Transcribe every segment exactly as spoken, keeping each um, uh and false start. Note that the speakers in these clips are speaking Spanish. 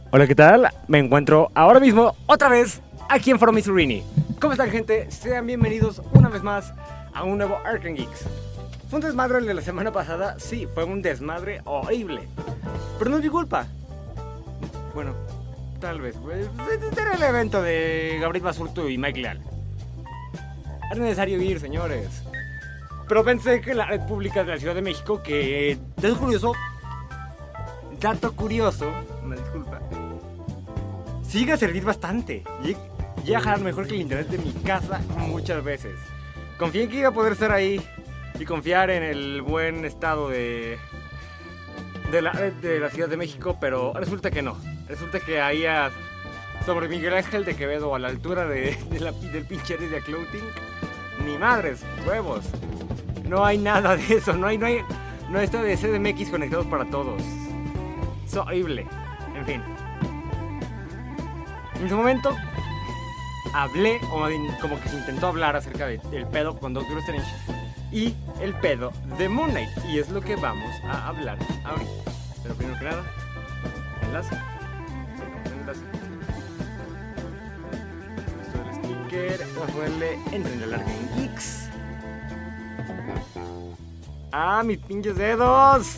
Hola, ¿qué tal? Me encuentro ahora mismo, otra vez, aquí en Foro Misurini. ¿Cómo están, gente? Sean bienvenidos una vez más a un nuevo Arcane Geeks. ¿Fue un desmadre el de la semana pasada? Sí, fue un desmadre horrible. Pero no es mi culpa. Bueno, tal vez. Era el evento de Gabriel Basurto y Mike Leal. Era necesario ir, señores. Pero pensé que la red pública de la Ciudad de México, que es curioso, dato curioso, una disculpa, sigue a servir bastante. Llega a jalar mejor que el internet de mi casa muchas veces. Confié en que iba a poder estar ahí y confiar en el buen estado de, de la red de la Ciudad de México, pero resulta que no. Resulta que ahí a, sobre Miguel Ángel de Quevedo, a la altura de, de la, del pinche de Clothing, ni madres, huevos. No hay nada de eso, no hay, no hay, no está de C D M X conectados para todos. Es horrible. En fin. En su momento hablé, o como que se intentó hablar acerca del de pedo con Doctor Strange y el pedo de Moon Knight. Y es lo que vamos a hablar ahorita. Pero primero que nada, enlace. Enlace. Esto es el sticker. Vamos a ponerle entren al Arcane Geeks. ¡Ah, mis pinches dedos!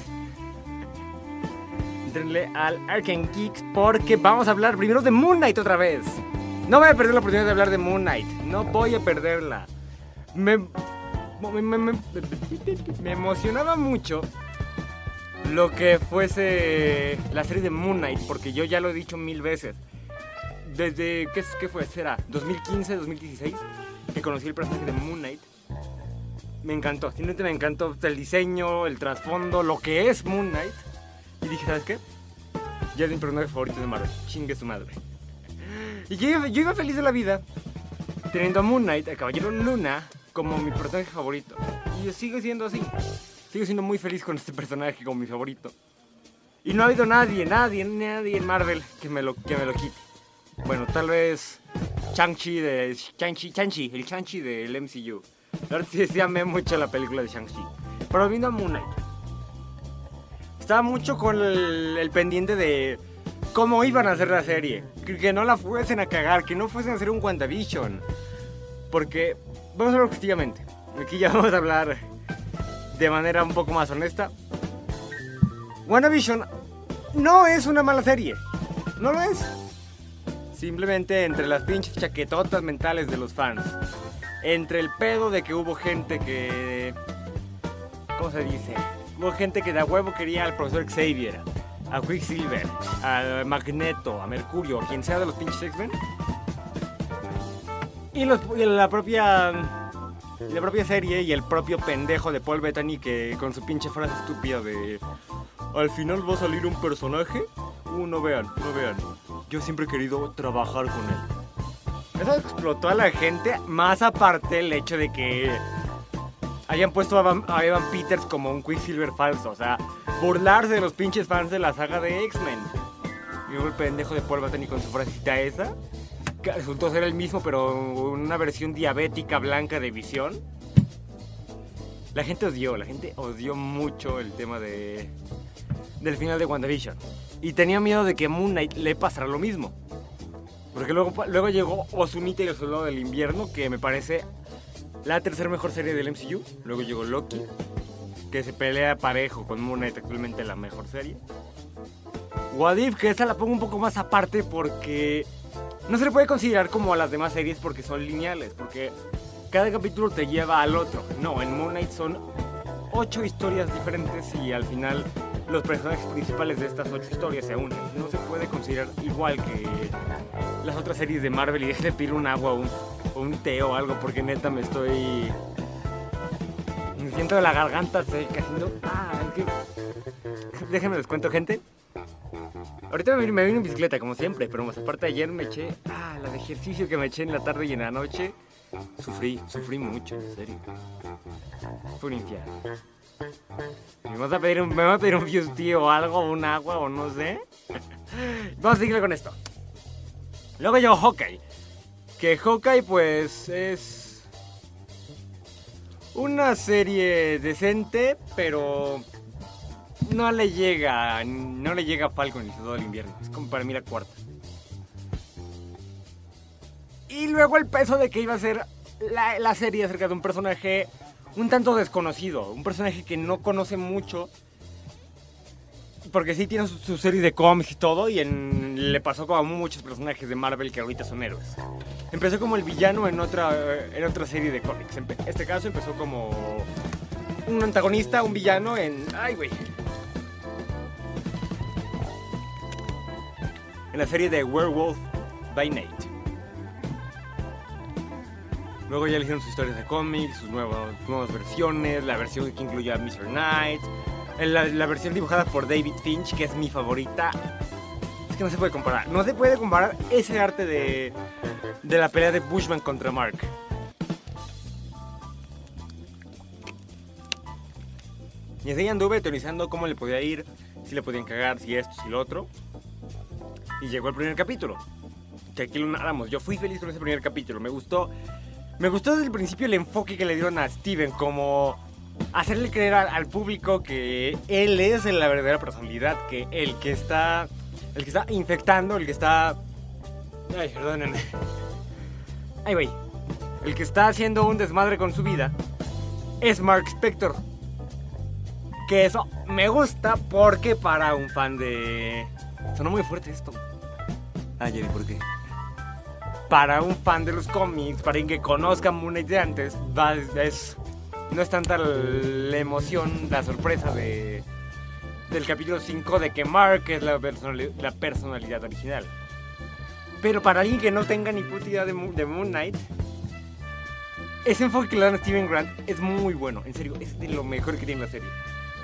Entrenle al Arcane Geeks porque vamos a hablar primero de Moon Knight otra vez. No voy a perder la oportunidad de hablar de Moon Knight. No voy a perderla. Me, me, me, me, me emocionaba mucho lo que fuese la serie de Moon Knight, porque yo ya lo he dicho mil veces. Desde, ¿qué, qué fue? ¿Será? ¿dos mil quince, dos mil dieciséis? Que conocí el personaje de Moon Knight. Me encantó, simplemente me encantó el diseño, el trasfondo, lo que es Moon Knight. Y dije, ¿sabes qué? Ya es mi personaje favorito de Marvel. Chingue su madre. Y yo iba, yo iba feliz de la vida teniendo a Moon Knight, a Caballero Luna, como mi personaje favorito. Y yo sigo siendo así. Sigo siendo muy feliz con este personaje como mi favorito. Y no ha habido nadie, nadie, nadie en Marvel que me lo, que me lo quite. Bueno, tal vez Shang-Chi de... Shang-Chi, Shang-Chi, el Shang-Chi del M C U. La verdad sí, sí amé mucho la película de Shang-Chi. Pero viendo a Moon Knight, estaba mucho con el, el pendiente de cómo iban a hacer la serie. Que, que no la fuesen a cagar, que no fuesen a hacer un WandaVision. Porque, vamos a hablar objetivamente. Aquí ya vamos a hablar de manera un poco más honesta. WandaVision no es una mala serie. No lo es. Simplemente entre las pinches chaquetotas mentales de los fans, entre el pedo de que hubo gente que... ¿Cómo se dice? Hubo gente que de a huevo quería al profesor Xavier, a Quicksilver, a Magneto, a Mercurio, a quien sea de los pinches X-Men. Y, los, y la propia... La propia serie y el propio pendejo de Paul Bettany que con su pinche frase estúpida de... Al final va a salir un personaje. Uh, no vean, no vean. Yo siempre he querido trabajar con él. Eso explotó a la gente, más aparte el hecho de que hayan puesto a, Van, a Evan Peters como un Quicksilver falso. O sea, burlarse de los pinches fans de la saga de X-Men. Y luego el pendejo de Paul Bettany con su frasecita esa, que resultó ser el mismo, pero una versión diabética blanca de Visión. La gente odió, la gente odió mucho el tema de del final de WandaVision. Y tenía miedo de que a Moon Knight le pasara lo mismo. Porque luego, luego llegó Ozunita y el Soldado del Invierno, que me parece la tercera mejor serie del M C U. Luego llegó Loki, que se pelea parejo con Moon Knight, actualmente la mejor serie. What If, que esa la pongo un poco más aparte porque no se le puede considerar como a las demás series porque son lineales, porque cada capítulo te lleva al otro. No, en Moon Knight son ocho historias diferentes y al final los personajes principales de estas ocho historias se unen. No se puede considerar igual que las otras series de Marvel y déjenme pedir un agua o un, o un té o algo porque neta me estoy... Me siento de la garganta seca haciendo... Ah, es que... Déjenme les cuento, gente. Ahorita me, me vine en bicicleta como siempre, pero más aparte ayer me eché... Ah, la de ejercicio que me eché en la tarde y en la noche. Sufrí, sufrí mucho, en serio. Fue un infierno. ¿Me vas a pedir un, me vas a pedir un Fuse o algo, un agua o no sé? Vamos a seguir con esto. Luego llegó Hawkeye. Que Hawkeye pues es una serie decente, pero no le llega, no le llega a Falcon y el Soldado del Invierno. Es como para mí la cuarta. Y luego el peso de que iba a ser la, la serie acerca de un personaje un tanto desconocido, un personaje que no conoce mucho, porque sí tiene su, su serie de cómics y todo, y en, le pasó como a muchos personajes de Marvel que ahorita son héroes. Empezó como el villano en otra, en otra serie de cómics. En este caso empezó como un antagonista, un villano en... ¡Ay, güey! En la serie de Werewolf by Night. Luego ya le hicieron sus historias de cómics, sus nuevas, nuevas versiones, la versión que incluye a mister Knight, la, la versión dibujada por David Finch, que es mi favorita. Es que no se puede comparar, no se puede comparar ese arte de, de la pelea de Bushman contra Mark. Y así anduve teorizando cómo le podía ir, si le podían cagar, si esto, si lo otro. Y llegó el primer capítulo, que aquí lo narramos. Yo fui feliz con ese primer capítulo, me gustó. Me gustó desde el principio el enfoque que le dieron a Steven, como hacerle creer al, al público que él es la verdadera personalidad, que el que está, el que está infectando, el que está, ay, perdónenme, ay, güey, el que está haciendo un desmadre con su vida es Mark Spector. Que eso me gusta porque para un fan de, sonó muy fuerte esto. Ay, Jerry, ¿por qué? Para un fan de los cómics, para alguien que conozca Moon Knight de antes, va, es, no es tanta la emoción, la sorpresa de, del capítulo cinco de que Mark es la personalidad, la personalidad original. Pero para alguien que no tenga ni puta idea de, de Moon Knight, ese enfoque que le dan a Steven Grant es muy bueno, en serio, es de lo mejor que tiene la serie.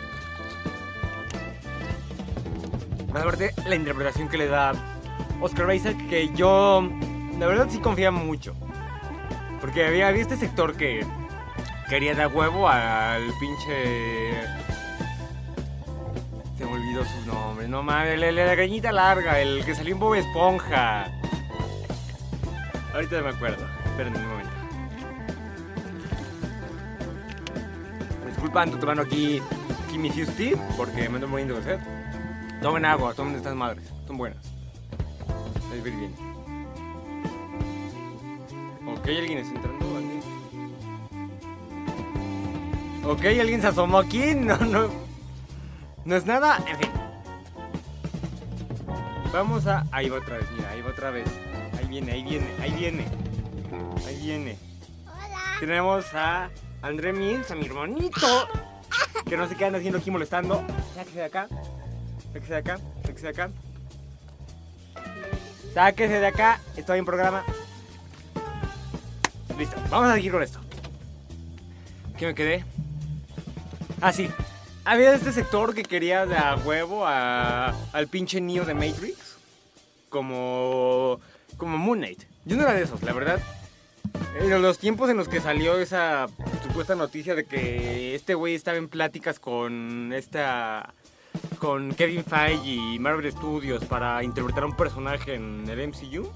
Más aparte, la interpretación que le da Oscar Isaac, que yo... la verdad sí confía mucho. Porque había, había este sector que quería dar huevo al pinche... Se me olvidó su nombre, no mames, la, la gañita larga, el que salió en Bob Esponja. Ahorita me acuerdo, espérenme un momento. Me disculpan, estoy tomando aquí, aquí mi Fusty, porque me ando muriendo de sed. Tomen agua, tomen estas madres, son buenas. Les ver bien. Ok, alguien está entrando, ¿alguien? Ok, alguien se asomó aquí, no, no. No es nada, en fin. Vamos a... ahí va otra vez, mira, ahí va otra vez. Ahí viene, ahí viene, ahí viene. Ahí viene. Hola. Tenemos a André Mills, a mi hermanito, que no sé qué anda haciendo aquí molestando. Sáquese de acá. Sáquese de acá, sáquese de acá. Sáquese de acá, estoy en programa. Listo, vamos a seguir con esto. ¿Qué me quedé? Ah, sí. Había este sector que quería de a huevo a, al pinche Neo de Matrix. Como... como Moon Knight. Yo no era de esos, la verdad. En los tiempos en los que salió esa supuesta noticia de que este güey estaba en pláticas con esta... con Kevin Feige y Marvel Studios para interpretar a un personaje en el M C U.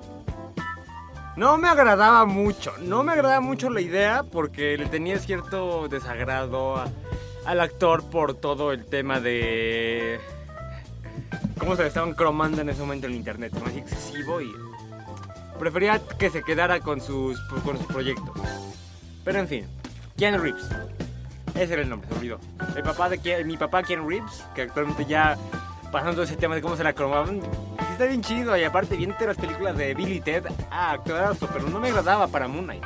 No me agradaba mucho, no me agradaba mucho la idea porque le tenía cierto desagrado a, al actor por todo el tema de cómo se le estaban cromando en ese momento en internet, más excesivo, y prefería que se quedara con sus, con sus proyectos. Pero en fin, Keanu Reeves, ese era el nombre, se olvidó. El papá de Keanu, mi papá Keanu Reeves, que actualmente ya pasando ese tema de cómo se la cromaban, está bien chido, y aparte viendo las películas de Bill y Ted, ah, actorazo, pero no me agradaba para Moon Knight.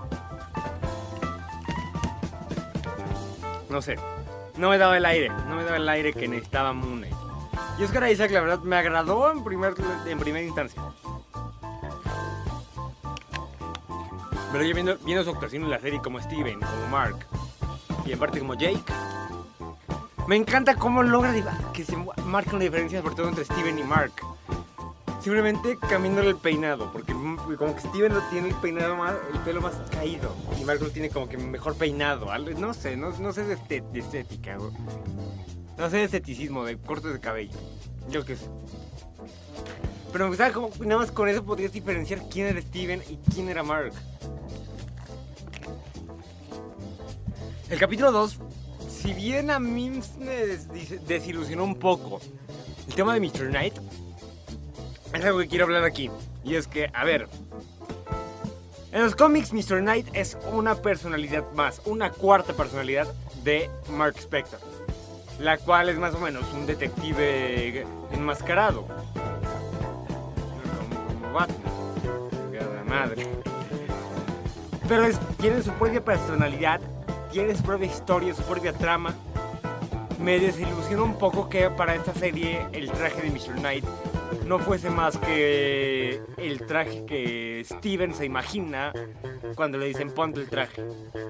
No sé, no me daba el aire, no me daba el aire que necesitaba Moon Knight. Y Oscar Isaac, la verdad, me agradó en, primer, en primera instancia. Pero yo viendo, viendo su actuación en la serie como Steven, como Mark, y en parte como Jake, me encanta cómo logra que se marque una diferencia, sobre todo entre Steven y Mark. Simplemente cambiándole el peinado, porque como que Steven lo tiene el peinado más, el pelo más caído, y Mark lo tiene como que mejor peinado. No sé, no, no sé de, estet, de estética, bro. No sé de esteticismo, de cortes de cabello. Yo qué sé. Pero me gustaba como nada más con eso podrías diferenciar quién era Steven y quién era Mark. El capítulo dos si bien a mí me des desilusionó un poco el tema de mister Knight, es algo que quiero hablar aquí. Y es que, a ver, en los cómics mister Knight es una personalidad más, una cuarta personalidad de Mark Spector, la cual es más o menos un detective enmascarado, como Batman, cada madre. Pero es, tiene su propia personalidad, tiene su propia historia, su propia trama. Me desilusionó un poco que para esta serie el traje de mister Knight no fuese más que el traje que Steven se imagina cuando le dicen ponte el traje.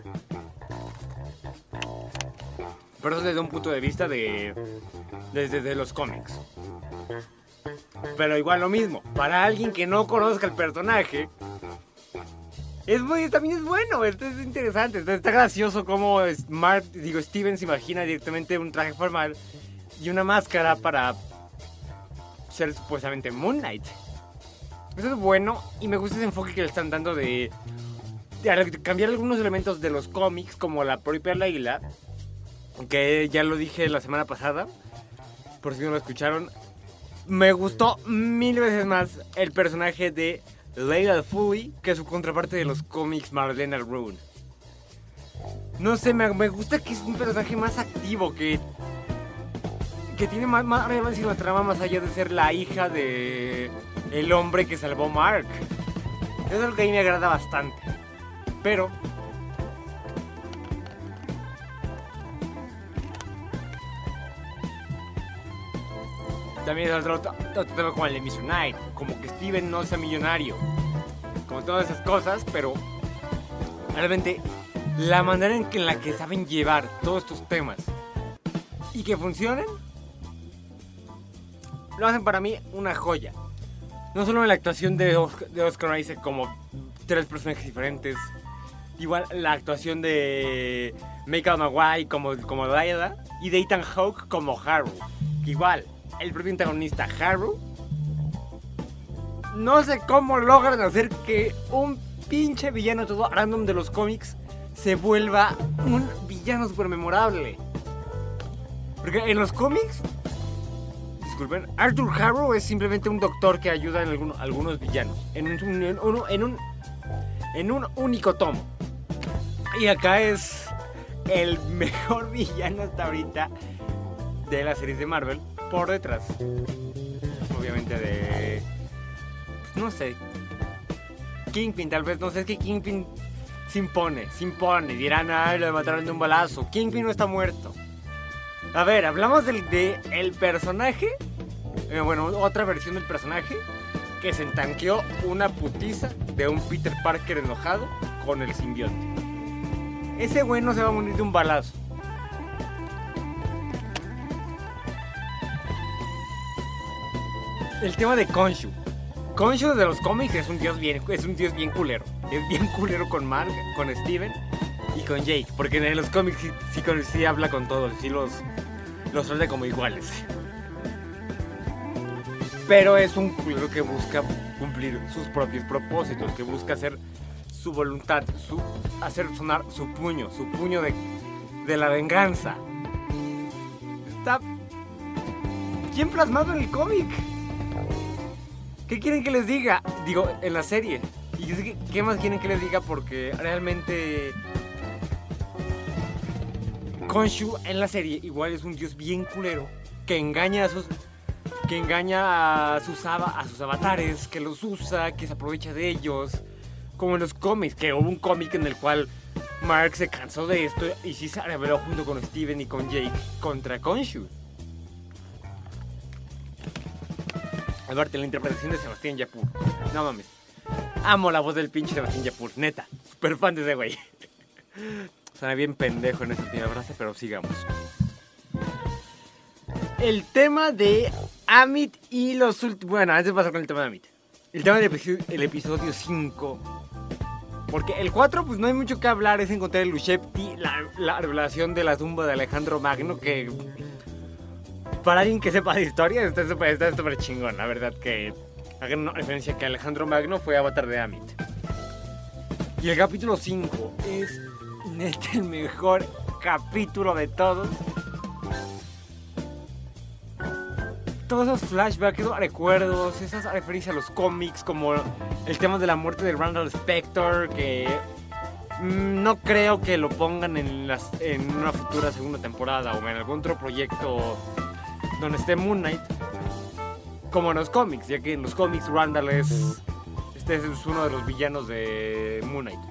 Pero eso desde un punto de vista de desde de los cómics. Pero igual lo mismo, para alguien que no conozca el personaje, es muy, también es bueno, esto es interesante, esto está gracioso como Mark, digo, Steven se imagina directamente un traje formal y una máscara para ser supuestamente Moon Knight. Eso es bueno y me gusta ese enfoque que le están dando de, de cambiar algunos elementos de los cómics, como la propia Layla, que ya lo dije la semana pasada, por si no lo escucharon. Me gustó mil veces más el personaje de Layla Fully que su contraparte de los cómics, Marlena Rune. No sé, me, me gusta que es un personaje más activo, que que tiene más, más relevancia en la trama, más allá de ser la hija de el hombre que salvó Mark. Eso es algo que a mí me agrada bastante. Pero también es otro, otro tema como el de mister Knight, como que Steven no sea millonario, como todas esas cosas, pero realmente la manera en, que, en la que saben llevar todos estos temas y que funcionen, lo hacen para mí una joya. No solo en la actuación de Oscar, de Oscar Isaac como tres personajes diferentes, igual la actuación de Michael Maguire como, como Layla y de Ethan Hawke como Harrow, igual el propio antagonista Harrow. No sé cómo logran hacer que un pinche villano todo random de los cómics se vuelva un villano super memorable. Porque en los cómics, disculpen, Arthur Harrow es simplemente un doctor que ayuda en algunos, algunos villanos en un, en, un, en, un, en un único tomo. Y acá es el mejor villano hasta ahorita de las series de Marvel, por detrás, obviamente, de, no sé, Kingpin, tal vez. No sé, es que Kingpin se impone, se impone, dirán, ay, lo mataron de un balazo. Kingpin no está muerto. A ver, hablamos del de el personaje, eh, bueno, otra versión del personaje que se entanqueó una putiza de un Peter Parker enojado con el simbionte. Ese güey no se va a morir de un balazo. El tema de Khonshu. Khonshu de los cómics es un dios bien, es un dios bien culero. Es bien culero con Mark, con Steven y con Jake, porque en los cómics sí, sí, sí habla con todos, sí los, los trata como iguales. Pero es un culero que busca cumplir sus propios propósitos, que busca hacer su voluntad, su, hacer sonar su puño, su puño de, de la venganza. Está bien plasmado en el cómic. ¿Qué quieren que les diga? Digo, en la serie. Y yo sé que, ¿qué más quieren que les diga? Porque realmente Khonshu en la serie igual es un dios bien culero que engaña a sus que engaña a sus, a sus avatares, que los usa, que se aprovecha de ellos, como en los cómics, que hubo un cómic en el cual Mark se cansó de esto y sí se rebeló junto con Steven y con Jake contra Khonshu. Aparte, la interpretación de Sebastián Yapur, no mames, amo la voz del pinche Sebastián Yapur, neta, super fan de ese güey. Suena bien pendejo en esa última frase, pero sigamos. El tema de Amit y los últimos... Bueno, antes de pasar con el tema de Amit, el tema del episodio, el episodio cinco. Porque el cuatro, pues no hay mucho que hablar, es encontrar el Ushepti, la, la revelación de la tumba de Alejandro Magno, que para alguien que sepa de historia está súper está chingón, la verdad, que hagan una referencia que Alejandro Magno fue avatar de Amit. Y el capítulo cinco es neta el mejor capítulo de todos. Todos esos flashbacks, esos recuerdos, esas referencias a los cómics, como el tema de la muerte de Randall Spector, que mmm, no creo que lo pongan en, las, en una futura segunda temporada o en algún otro proyecto donde esté Moon Knight, como en los cómics, ya que en los cómics Randall es, este es uno de los villanos de Moon Knight.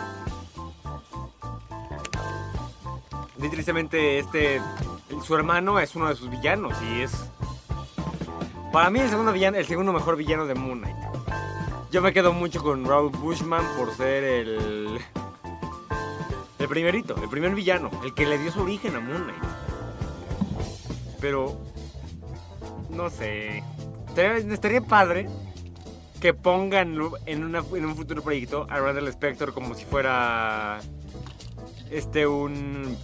Y tristemente este, su hermano es uno de sus villanos y es... Para mí el segundo villano, el segundo mejor villano de Moon Knight. Yo me quedo mucho con Raoul Bushman por ser el... El primerito, el primer villano, el que le dio su origen a Moon Knight. Pero... No sé... Estaría, estaría padre que pongan en, una, en un futuro proyecto a Randall Spector como si fuera... Este, un...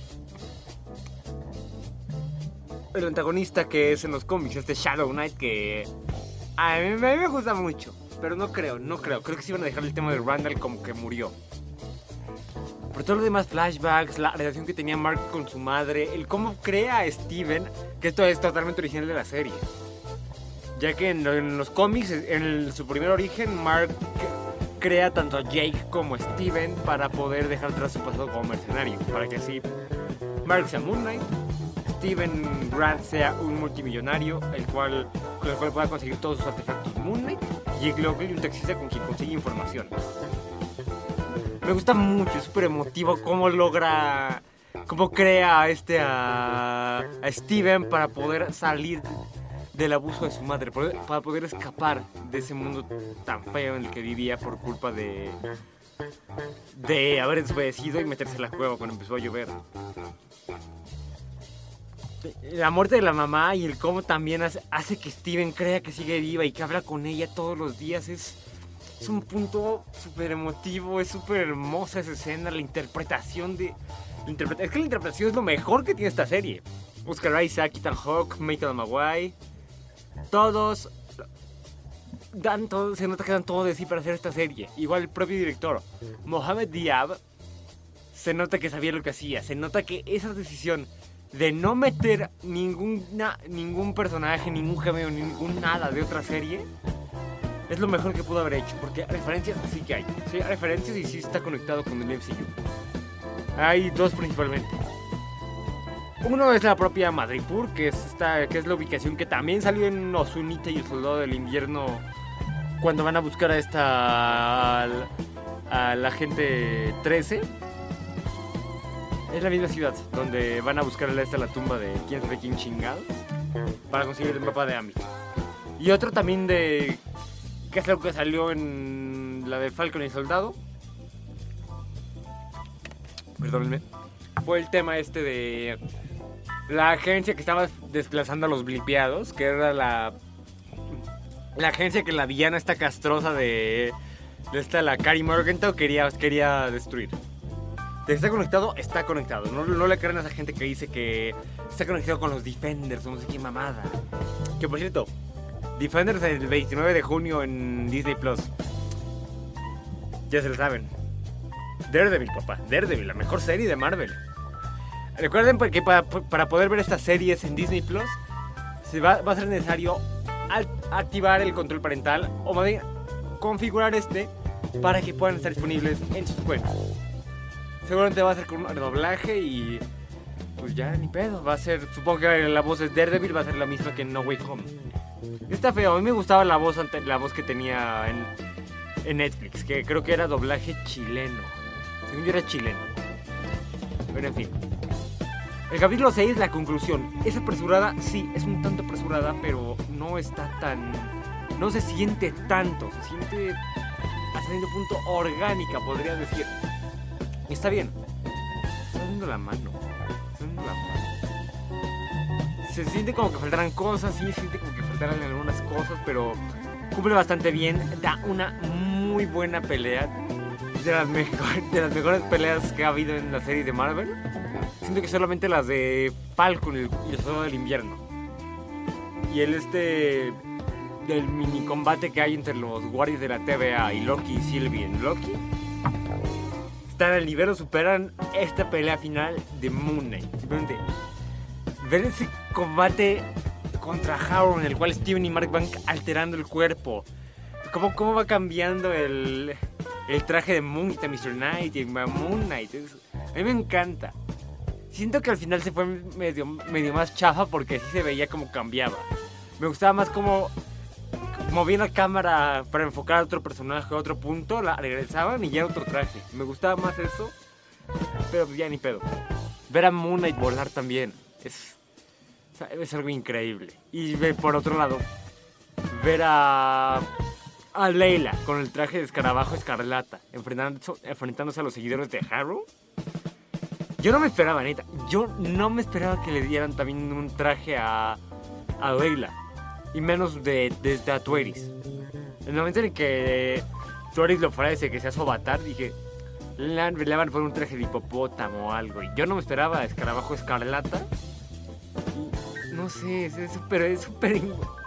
El antagonista que es en los cómics, este Shadow Knight, que a mí, a mí me gusta mucho, pero no creo, no creo. Creo que sí van a dejar el tema de Randall como que murió. Por todo lo demás, flashbacks, la relación que tenía Mark con su madre, el cómo crea a Steven, que esto es totalmente original de la serie. Ya que en, en los cómics, en el, su primer origen, Mark crea tanto a Jake como a Steven para poder dejar atrás su pasado como mercenario, para que así Mark sea Moon Knight, Steven Grant sea un multimillonario, el cual, con el cual pueda conseguir todos sus artefactos Moon Knight, y Jake Lockley, un taxista con quien consigue información. Me gusta mucho, es súper emotivo cómo logra, cómo crea a, este, a, a Steven para poder salir del abuso de su madre, para poder escapar de ese mundo tan feo en el que vivía por culpa de, de haber desobedecido y meterse en la cueva cuando empezó a llover. La muerte de la mamá y el cómo también hace, hace que Steven crea que sigue viva y que habla con ella todos los días es, es un punto súper emotivo, es súper hermosa esa escena, la interpretación de... La interpreta, es que la interpretación es lo mejor que tiene esta serie. Oscar Isaac, Ethan Hawke, Michael Maguire, todos dan todo, se nota que dan todo de sí para hacer esta serie. Igual el propio director, Mohamed Diab, se nota que sabía lo que hacía, se nota que esa decisión de no meter ninguna, ningún personaje, ningún cameo, ningún nada de otra serie, es lo mejor que pudo haber hecho, porque referencias sí que hay, sí hay referencias y sí está conectado con el M C U. Hay dos principalmente. Uno es la propia Madripoor, que es, esta, que es la ubicación que también salió en Ozunita y el Soldado del Invierno, cuando van a buscar a esta... al, a la Agente trece. Es la misma ciudad donde van a buscar a esta la tumba de quién sabe quién chingados para conseguir el mapa de Amit. Y otro también de... que es algo que salió en la de Falcon y el Soldado. Perdónenme. Fue el tema este de la agencia que estaba desplazando a los blipeados, que era la la agencia que la villana esta castrosa de, de esta la Carey Morgenthau quería, quería destruir. ¿Está conectado? Está conectado. No, no le crean a esa gente que dice que está conectado con los Defenders o no sé qué mamada. Que por cierto, Defenders el veintinueve de junio en Disney Plus. Ya se lo saben. Daredevil, papá. Daredevil, la mejor serie de Marvel. Recuerden que para, para poder ver estas series en Disney Plus se va, va a ser necesario activar el control parental o más bien configurar este para que puedan estar disponibles en sus cuentas. Seguramente va a ser con un doblaje y pues ya ni pedo. Va a ser, supongo que la voz de Daredevil va a ser la misma que en No Way Home. Está feo, a mí me gustaba la voz, la voz que tenía en, en Netflix, que creo que era doblaje chileno. Según yo era chileno. Pero en fin. El capítulo seis, la conclusión. ¿Es apresurada? Sí, es un tanto apresurada, pero no está tan... No se siente tanto, se siente hasta cierto punto orgánica, podría decir. Está bien. Está dando la mano. Está dando la mano. Se siente como que faltaran cosas, sí, se siente como que faltaran algunas cosas, pero cumple bastante bien. Da una muy buena pelea. De las, mejor, de las mejores peleas que ha habido en la serie de Marvel. Siento que solamente las de Falcon y el, y el Soldado del Invierno. Y el este... del mini combate que hay entre los guardias de la T V A y Loki y Sylvie en Loki. están al nivel o superan esta pelea final de Moon Knight. Simplemente ver ese combate contra Harrow en el cual Steven y Mark van alterando el cuerpo. Cómo, cómo va cambiando el, el traje de Moon Knight a mister Knight y a Moon Knight. Es, a mí me encanta. Siento que al final se fue medio, medio más chafa porque sí se veía como cambiaba. Me gustaba más como movían la cámara para enfocar a otro personaje, a otro punto, la regresaban y ya era otro traje. Me gustaba más eso, pero ya ni pedo. Ver a Moon Knight volar también es, es algo increíble. Y ver, por otro lado, ver a, a Layla con el traje de escarabajo escarlata enfrentándose, enfrentándose a los seguidores de Harrow. Yo no me esperaba, neta. Yo no me esperaba que le dieran también un traje a, a Layla. Y menos de, de, de a Tueris. En el momento en que Tueris le ofrece que sea su avatar, dije, le van a poner un traje de hipopótamo o algo. Y yo no me esperaba escarabajo escarlata. Y no sé, es súper, es súper...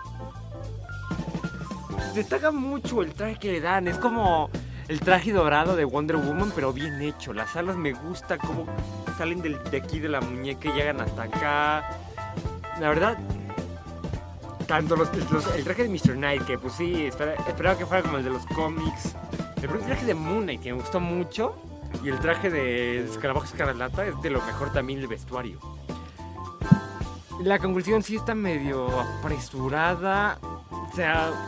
Destaca mucho el traje que le dan. Es como el traje dorado de Wonder Woman, pero bien hecho. Las alas me gusta, como salen del, de aquí de la muñeca y llegan hasta acá. La verdad... Tanto los, los, el traje de mister Knight, que pues sí, espera, esperaba que fuera como el de los cómics. El traje de Moon Knight, que me gustó mucho. Y el traje de Escarabajo Escarlata es de lo mejor también del vestuario. La conclusión sí está medio apresurada. O sea,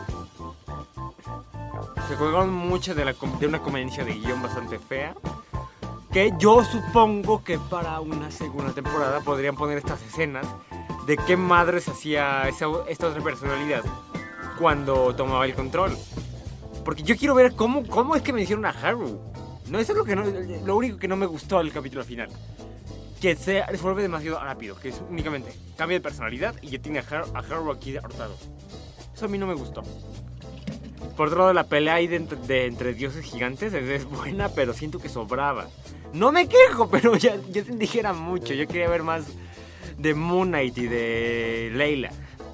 se colgaron mucho de, la, de una conveniencia de guión bastante fea. Que yo supongo que para una segunda temporada podrían poner estas escenas de qué madres hacía esa, esta otra personalidad cuando tomaba el control. Porque yo quiero ver cómo, cómo es que me hicieron a Harrow. No, eso es lo, que no, lo único que no me gustó del capítulo final. Que se resuelve demasiado rápido, que es únicamente cambia de personalidad y ya tiene a, Har a Harrow aquí derrotado. Eso a mí no me gustó. Por otro lado, la pelea ahí de, de entre dioses gigantes es, es buena, pero siento que sobraba. No me quejo, pero ya, ya se dijera mucho. Yo quería ver más de Moon Knight y de Layla.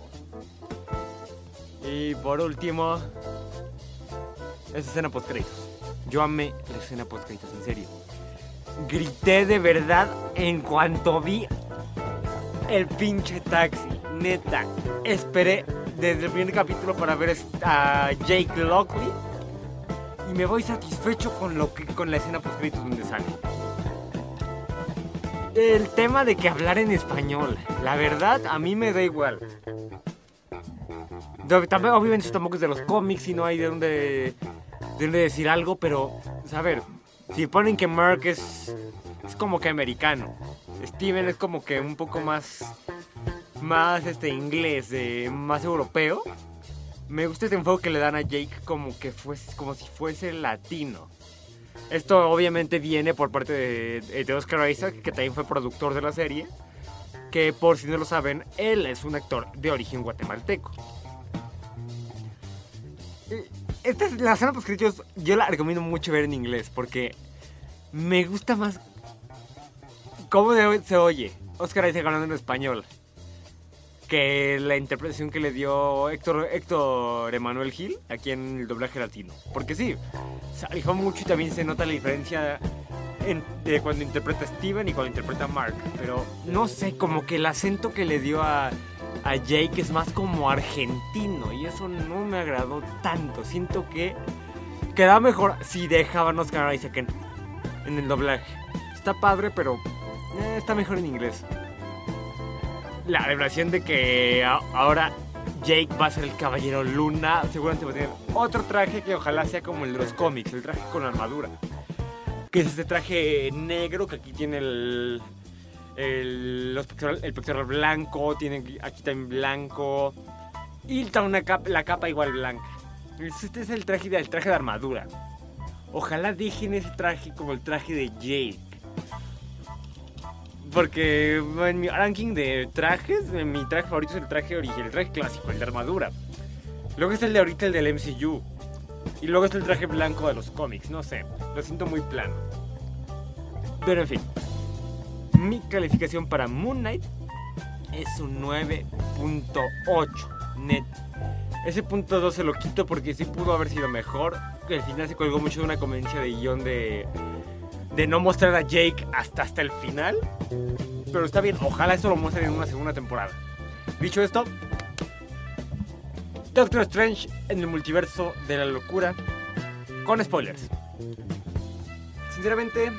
Y por último, esa escena post créditos. Yo amé la escena post créditos, en serio. Grité de verdad en cuanto vi el pinche taxi. Neta, esperé desde el primer capítulo para ver a Jake Lockley y me voy satisfecho con lo que con la escena post créditos donde sale. El tema de que hablar en español, la verdad, a mí me da igual. También, obviamente, tampoco es de los cómics y no hay de dónde, de dónde decir algo, pero, a ver, si ponen que Mark es, es como que americano, Steven es como que un poco más, más este, inglés, eh, más europeo, me gusta este enfoque que le dan a Jake como, que fuese, como si fuese latino. Esto obviamente viene por parte de, de Oscar Isaac, que también fue productor de la serie, que por si no lo saben, él es un actor de origen guatemalteco. Esta es la escena post créditos, yo la recomiendo mucho ver en inglés, porque me gusta más cómo se oye Oscar Isaac hablando en español que la interpretación que le dio Héctor, Héctor Emanuel Gil aquí en el doblaje latino. Porque sí, se alejó mucho y también se nota la diferencia en, de cuando interpreta a Steven y cuando interpreta a Mark. Pero no sé, como que el acento que le dio a, a Jake es más como argentino y eso no me agradó tanto. Siento que quedaba mejor si dejaban a Oscar Isaac en, en el doblaje. Está padre, pero eh, está mejor en inglés. La revelación de que ahora Jake va a ser el Caballero Luna, seguramente va a tener otro traje que ojalá sea como el de los cómics, el traje con armadura, que es este traje negro que aquí tiene el el, los pectoral, el pectoral blanco, tiene aquí también blanco y está una capa, la capa igual blanca. Este es el traje, el traje de armadura. Ojalá dejen ese traje como el traje de Jake. Porque en mi ranking de trajes, mi traje favorito es el traje original, el traje clásico, el de armadura. Luego está el de ahorita, el del M C U. Y luego está el traje blanco de los cómics, no sé, lo siento muy plano. Pero en fin, mi calificación para Moon Knight es un nueve punto ocho, net. Ese punto dos se lo quito porque sí pudo haber sido mejor. El final se colgó mucho de una conveniencia de guión de... de no mostrar a Jake hasta, hasta el final. Pero está bien, ojalá esto lo muestren en una segunda temporada. Dicho esto, Doctor Strange en el multiverso de la locura, con spoilers. Sinceramente,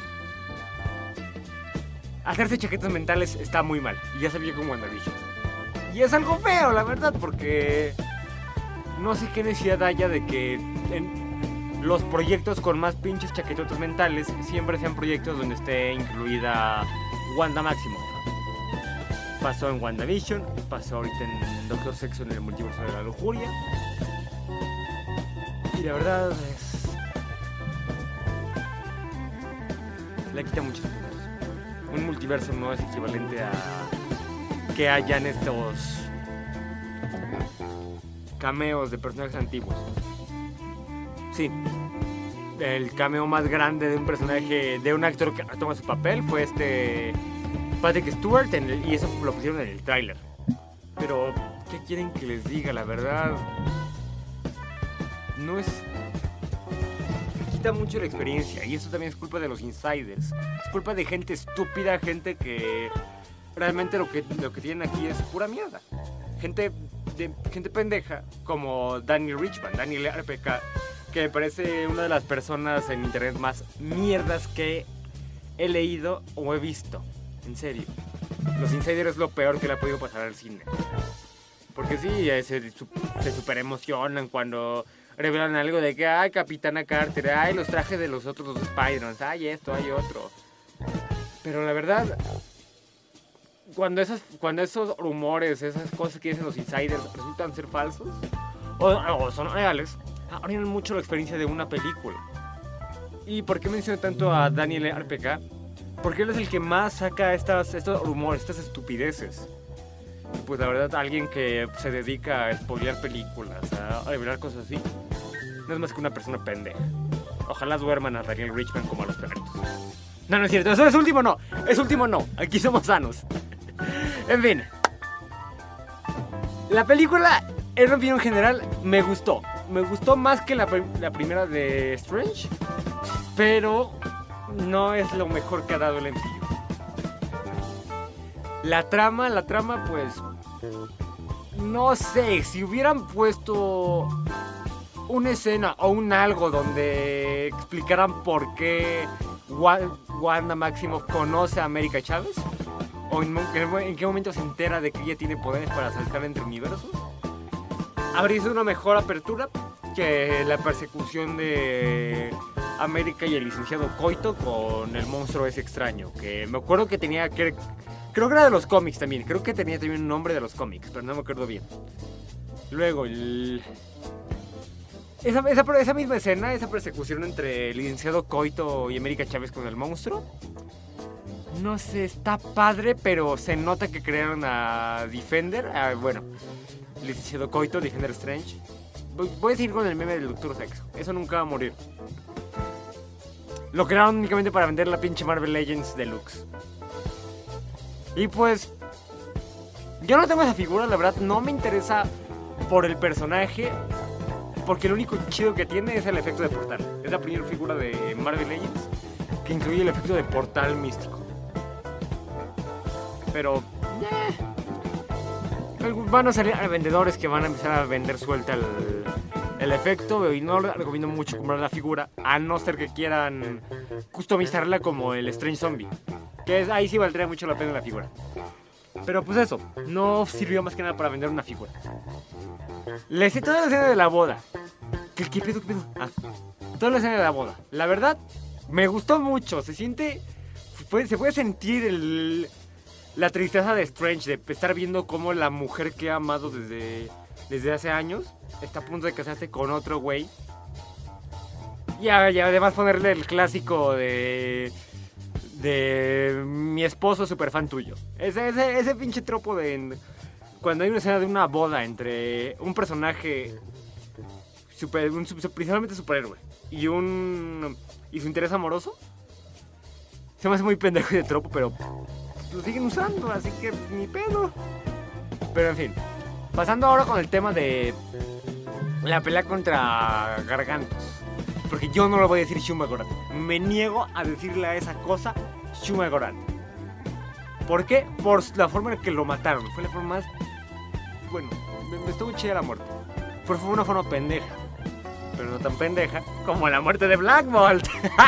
hacerse chaquetas mentales está muy mal. Y ya se vio con WandaVision. Y es algo feo, la verdad, porque no sé qué necesidad haya de que en los proyectos con más pinches chaquetotas mentales siempre sean proyectos donde esté incluida Wanda Maximoff. Pasó en WandaVision, pasó ahorita en Doctor Sexo en el multiverso de la lujuria. Y la verdad es... le quita muchos puntos. Un multiverso no es equivalente a que hayan estos cameos de personajes antiguos. Sí, el cameo más grande de un personaje, de un actor que toma su papel fue este Patrick Stewart en el, y eso lo pusieron en el tráiler. Pero, ¿qué quieren que les diga? La verdad, no es... quita mucho la experiencia, y eso también es culpa de los insiders. Es culpa de gente estúpida, gente que realmente lo que, lo que tienen aquí es pura mierda. Gente, de, gente pendeja como Danny Richman, Daniel R P K, que me parece una de las personas en internet más mierdas que he leído o he visto. En serio, los insiders es lo peor que le ha podido pasar al cine. Porque sí, se, se super emocionan cuando revelan algo de que, ay, Capitana Carter, ay, los trajes de los otros dos Spider-Man, ay, esto, ay, otro. Pero la verdad, cuando, esas, cuando esos rumores, esas cosas que dicen los insiders resultan ser falsos o, o son reales, arruinan mucho la experiencia de una película. ¿Y por qué menciono tanto a Daniel R P K? Porque él es el que más saca estas, estos rumores, estas estupideces. Pues la verdad, alguien que se dedica a spoilear películas, a revelar cosas así, no es más que una persona pendeja. Ojalá duerman a Daniel Richman como a los perritos. No, no es cierto, eso es último no, es último no, aquí somos sanos. En fin, la película, en mi opinión general, me gustó. Me gustó más que la, la primera de Strange, pero no es lo mejor que ha dado el M C U. La trama, la trama, pues, no sé, si hubieran puesto una escena o un algo donde explicaran por qué Wanda Maximoff conoce a América Chávez, o en, en qué momento se entera de que ella tiene poderes para saltar entre universos, habría sido una mejor apertura que la persecución de América y el licenciado Coito con el monstruo ese extraño, que me acuerdo que tenía que... creo que era de los cómics también, creo que tenía también un nombre de los cómics, pero no me acuerdo bien. Luego, el... Esa, esa, esa misma escena, esa persecución entre el licenciado Coito y América Chávez con el monstruo, no sé, está padre, pero se nota que crearon a Defender, a, bueno, licenciado Coito, Defender Strange. Voy, voy a seguir con el meme del Doctor Sexo, eso nunca va a morir. Lo crearon únicamente para vender la pinche Marvel Legends Deluxe. Y pues, yo no tengo esa figura, la verdad, no me interesa por el personaje, porque lo único chido que tiene es el efecto de portal. Es la primera figura de Marvel Legends que incluye el efecto de portal místico. Pero, eh, van a salir vendedores que van a empezar a vender suelta el, el efecto, y no recomiendo mucho comprar la figura, a no ser que quieran customizarla como el Strange Zombie, que es, ahí sí valdría mucho la pena la figura. Pero pues eso, no sirvió más que nada para vender una figura. Le hice toda la escena de la boda. ¿Qué, qué pedo, qué pedo? Ah, toda la escena de la boda. La verdad, me gustó mucho. Se siente... Puede, se puede sentir el, la tristeza de Strange, de estar viendo cómo la mujer que ha amado desde, desde hace años está a punto de casarse con otro güey. Y, y además ponerle el clásico de... de mi esposo super fan tuyo. Ese, ese, ese pinche tropo de... cuando hay una escena de una boda entre un personaje super, un, principalmente superhéroe y un y su interés amoroso, se me hace muy pendejo de tropo, pero lo siguen usando, así que ni pedo. Pero en fin, pasando ahora con el tema de la pelea contra Gargantos. porque yo no lo voy a decir Shuma Gorath. Me niego a decirle a esa cosa Shuma Gorath. ¿Por qué? Por la forma en que lo mataron. Fue la forma más... Bueno, me, me estuvo chida la muerte. Pero fue una forma pendeja. Pero no tan pendeja como la muerte de Black Bolt.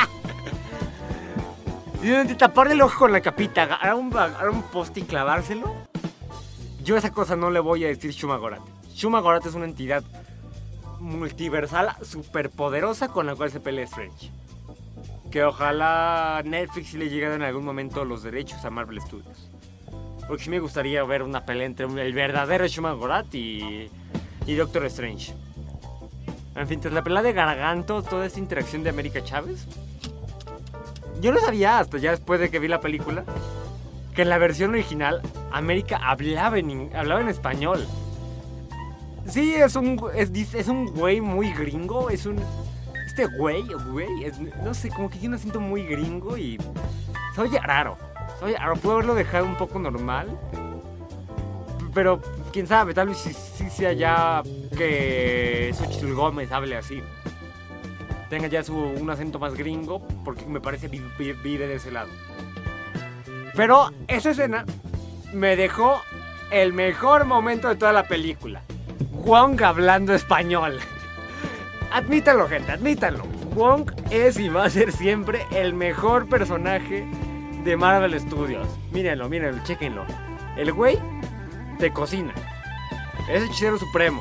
Y taparle el ojo con la capita, agarrar un, agarrar un poste y clavárselo. Yo a esa cosa no le voy a decir Shuma Gorath. Shuma Gorath es una entidad multiversal superpoderosa con la cual se pelea Strange. Que ojalá Netflix le llegue en algún momento los derechos a Marvel Studios. Porque sí me gustaría ver una pelea entre el verdadero Shuma Gorath y, y Doctor Strange. En fin, tras la pelea de Garganto, toda esta interacción de América Chávez, yo no sabía hasta ya después de que vi la película que en la versión original América hablaba en, hablaba en español. Sí, es un, es, es un güey muy gringo, es un... Este güey, güey, es, no sé, como que tiene un acento muy gringo y... Se oye raro, se oye raro, puedo haberlo dejado un poco normal, pero quién sabe, tal vez sí, sí sea ya que Xochitl Gómez hable así. Tenga ya su, un acento más gringo, porque me parece que vive de ese lado. Pero esa escena me dejó el mejor momento de toda la película. Wong hablando español. Admítanlo, gente, admítanlo. Wong es y va a ser siempre el mejor personaje de Marvel Studios. Mírenlo, mírenlo, chéquenlo. El güey te cocina. Es hechicero supremo.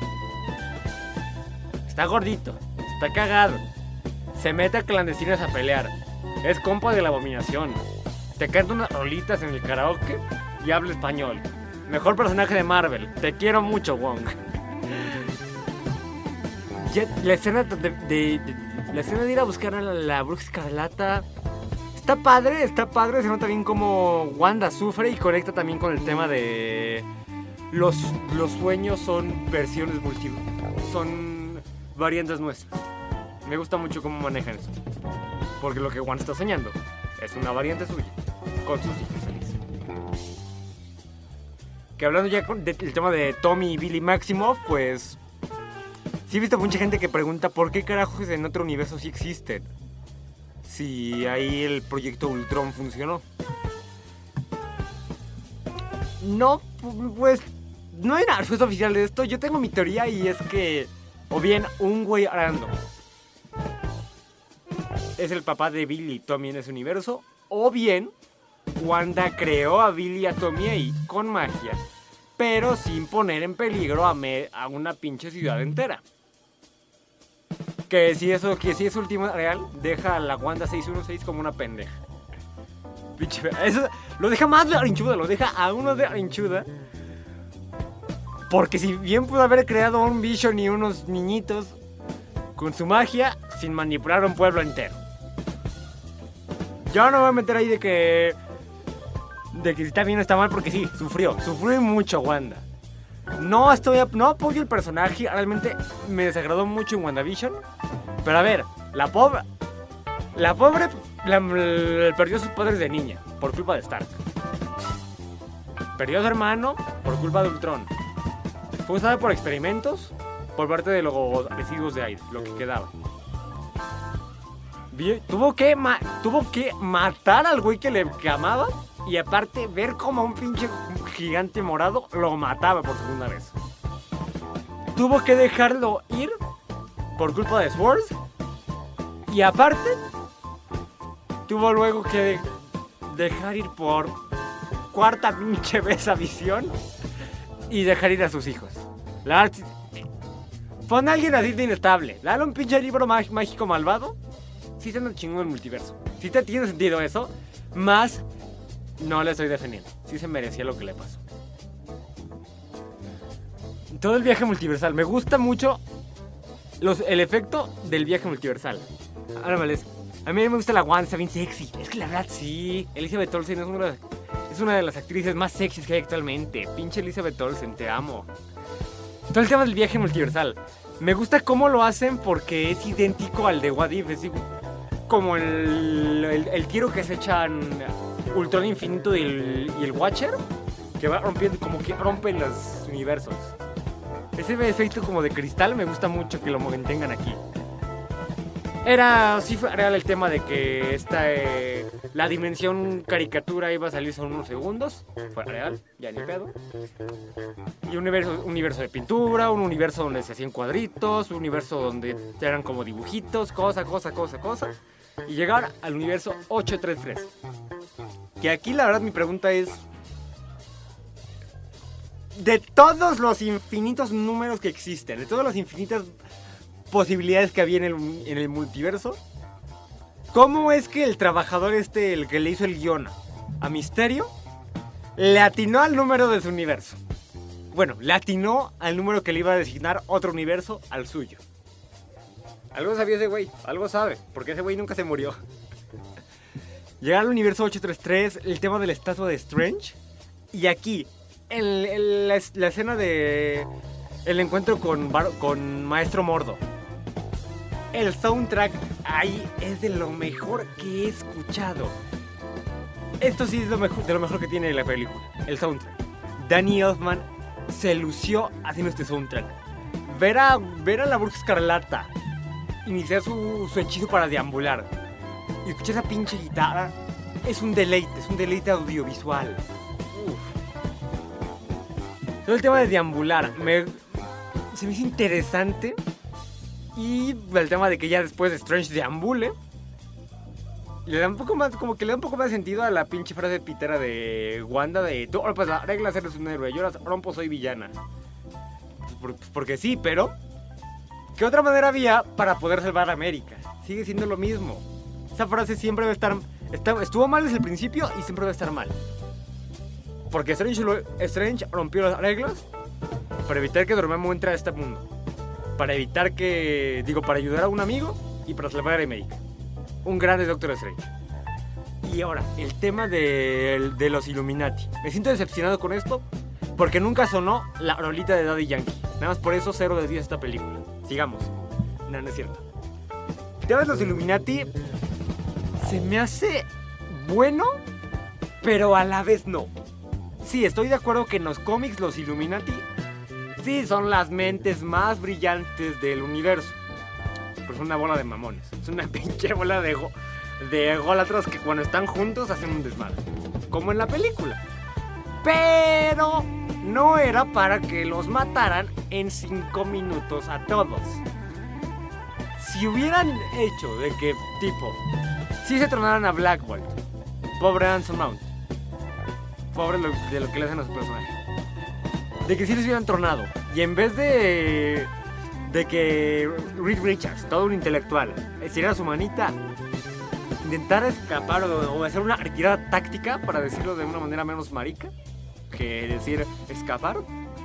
Está gordito, está cagado. Se mete a clandestinos a pelear. Es compa de la abominación. Te canta unas rolitas en el karaoke y habla español. Mejor personaje de Marvel. Te quiero mucho, Wong. La escena de, de, de, la escena de ir a buscar a la, la Bruja Escarlata está padre, está padre. Se nota bien como Wanda sufre y conecta también con el tema de los, los sueños son versiones múltiples, son variantes nuestras. Me gusta mucho cómo manejan eso, porque lo que Wanda está soñando es una variante suya con sus hijos felices. Que hablando ya con, de, del tema de Tommy y Billy Maximoff, pues sí he visto mucha gente que pregunta por qué carajos en otro universo sí existen. Si ahí el proyecto Ultron funcionó. No, pues no hay una respuesta oficial de esto. Yo tengo mi teoría y es que o bien un güey random es el papá de Billy y Tommy en ese universo, o bien Wanda creó a Billy y a Tommy ahí con magia, pero sin poner en peligro a, me, a una pinche ciudad entera. Que si eso, que si es último real, deja a la Wanda seiscientos dieciséis como una pendeja. Pinche, eso lo deja más de arinchuda, lo deja a uno de arinchuda. Porque si bien pudo haber creado un Vision y unos niñitos con su magia, sin manipular a un pueblo entero. Yo no me voy a meter ahí de que de que si está bien o está mal, porque sí, sufrió, sufrió mucho Wanda. No estoy, no apoyo el personaje, realmente me desagradó mucho en WandaVision. Pero a ver, la pobre, la pobre la, la, perdió sus poderes de niña por culpa de Stark. Perdió a su hermano por culpa de Ultron. Fue usada por experimentos por parte de los residuos de aire, lo que quedaba. Tuvo que, ma tuvo que matar al güey que le que amaba. Y aparte, ver como un pinche gigante morado lo mataba por segunda vez. Tuvo que dejarlo ir por culpa de Swords. Y aparte, tuvo luego que dejar ir por cuarta pinche vez a Visión. Y dejar ir a sus hijos. La arte... Pon a alguien así de inestable. Dale un pinche libro mágico malvado. Sí se anda chingón el multiverso. Sí te tiene sentido eso. Más... no le estoy defendiendo. Sí se merecía lo que le pasó. Todo el viaje multiversal. Me gusta mucho los, el efecto del viaje multiversal. Ahora vales. A mí me gusta la Wanda, está bien sexy. Es que la verdad sí. Elizabeth Olsen es una, es una de las actrices más sexys que hay actualmente. Pinche Elizabeth Olsen, te amo. Todo el tema del viaje multiversal. Me gusta cómo lo hacen porque es idéntico al de What If. Es como el, el, el tiro que se echan Ultron Infinito y el, y el Watcher, que va rompiendo, como que rompen los universos. Ese efecto como de cristal me gusta mucho que lo mantengan aquí. Era, sí fue real el tema de que esta, eh, la dimensión caricatura iba a salir en unos segundos. Fue real, ya ni pedo. Y un universo, un universo de pintura, un universo donde se hacían cuadritos, un universo donde eran como dibujitos, cosa, cosa, cosa, cosa. Y llegar al universo ocho tres tres. Que aquí la verdad mi pregunta es... De todos los infinitos números que existen, de todas las infinitas posibilidades que había en el, en el multiverso, ¿cómo es que el trabajador este, el que le hizo el guión a Misterio, le atinó al número de su universo? Bueno, le atinó al número que le iba a designar otro universo al suyo. Algo sabía ese güey, algo sabe, porque ese güey nunca se murió. Llegar al universo ocho tres tres, el tema de la estatua de Strange, y aquí, el, el, la, la escena de el encuentro con, Bar, con Maestro Mordo. El soundtrack ahí es de lo mejor que he escuchado. Esto sí es lo mejor, de lo mejor que tiene la película, el soundtrack. Danny Elfman se lució haciendo este soundtrack. Ver a, ver a la Bruja Escarlata iniciar su, su hechizo para deambular y escuchar esa pinche guitarra es un deleite, es un deleite audiovisual. Uf. Todo el tema de deambular me, se me hizo interesante. Y el tema de que ya después de Strange deambule, le da un poco más, como que le da un poco más sentido a la pinche frase pitera de Wanda de tú rompas las reglas, eres un héroe, yo las rompo, soy villana. Por, porque sí, pero ¿qué otra manera había para poder salvar a América? Sigue siendo lo mismo. Esa frase siempre va a estar, está, estuvo mal desde el principio y siempre va a estar mal. Porque Strange, lo, Strange rompió las reglas para evitar que Dormammu entre a este mundo. Para evitar que... Digo, para ayudar a un amigo y para salvar a América. Un grande Doctor Strange. Y ahora, el tema de, de los Illuminati. Me siento decepcionado con esto porque nunca sonó la rolita de Daddy Yankee. Nada más por eso cero de diez esta película. Sigamos. No, no es cierto. El tema de los Illuminati se me hace bueno, pero a la vez no. Sí, estoy de acuerdo que en los cómics los Illuminati sí son las mentes más brillantes del universo. Pero es una bola de mamones. Es una pinche bola de, go de ególatras que cuando están juntos hacen un desmadre. Como en la película. Pero no era para que los mataran en cinco minutos a todos. Si hubieran hecho de que, tipo, si se tronaran a Black Bolt, pobre Anson Mount, pobre lo, de lo que le hacen a su personaje, de que si les hubieran tronado y en vez de de que Reed Richards, todo un intelectual, estirara su manita, intentara escapar o, o hacer una retirada táctica, para decirlo de una manera menos marica que decir escapar,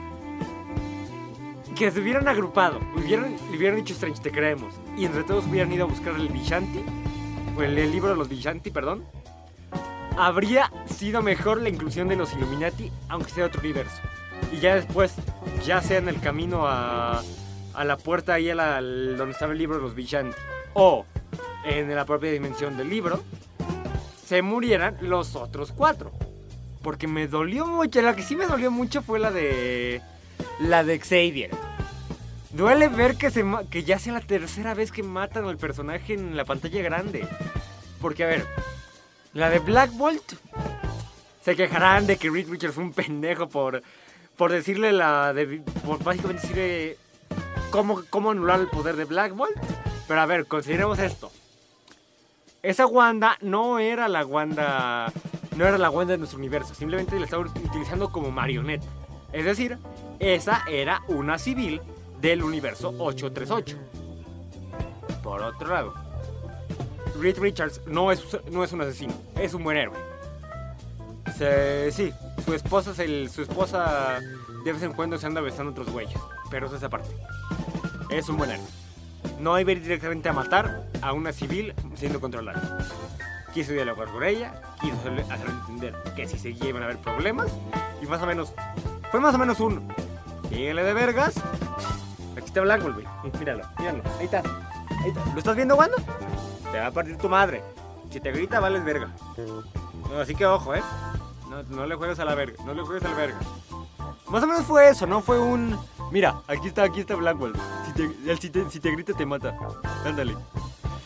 que se hubieran agrupado, hubieran, le hubieran dicho Strange, te creemos, y entre todos hubieran ido a buscar el Vishanti, o el, el libro de los Vishanti, perdón, habría sido mejor la inclusión de los Illuminati, aunque sea de otro universo. Y ya después, ya sea en el camino a, a la puerta ahí a la, donde estaba el libro de los Vishanti, o en la propia dimensión del libro, se murieran los otros cuatro. Porque me dolió mucho, la que sí me dolió mucho fue la de la de Xavier. Duele ver que, se, que ya sea la tercera vez que matan al personaje en la pantalla grande. Porque, a ver, la de Black Bolt, se quejarán de que Reed Richards fue un pendejo por, por decirle la de, por básicamente decirle cómo, cómo anular el poder de Black Bolt. Pero a ver, consideremos esto. Esa Wanda no era la Wanda, no era la Wanda de nuestro universo. Simplemente la estaba utilizando como marioneta. Es decir, esa era una civil del universo ocho tres ocho. Por otro lado, Reed Richards no es, no es un asesino, es un buen héroe. Se, sí, su esposa, es el, su esposa de vez en cuando se anda besando a otros güeyes, pero eso es aparte. Es un buen héroe. No iba a ir directamente a matar a una civil siendo controlada. Quiso dialogar con ella, quiso hacerle, hacerle entender que si seguía iban a haber problemas, y más o menos, fue más o menos un síguele de vergas. Aquí está Black Bolt, güey. Míralo, míralo. Ahí está. Ahí está. ¿Lo estás viendo, Wanda? Te va a partir tu madre. Si te grita, vales verga. No, así que ojo, eh. No, no le juegues a la verga. No le juegues a la verga. Más o menos fue eso, ¿no? Fue un... Mira, aquí está, aquí está Black Bolt. Si te, él, si te, si te grita, te mata. Ándale.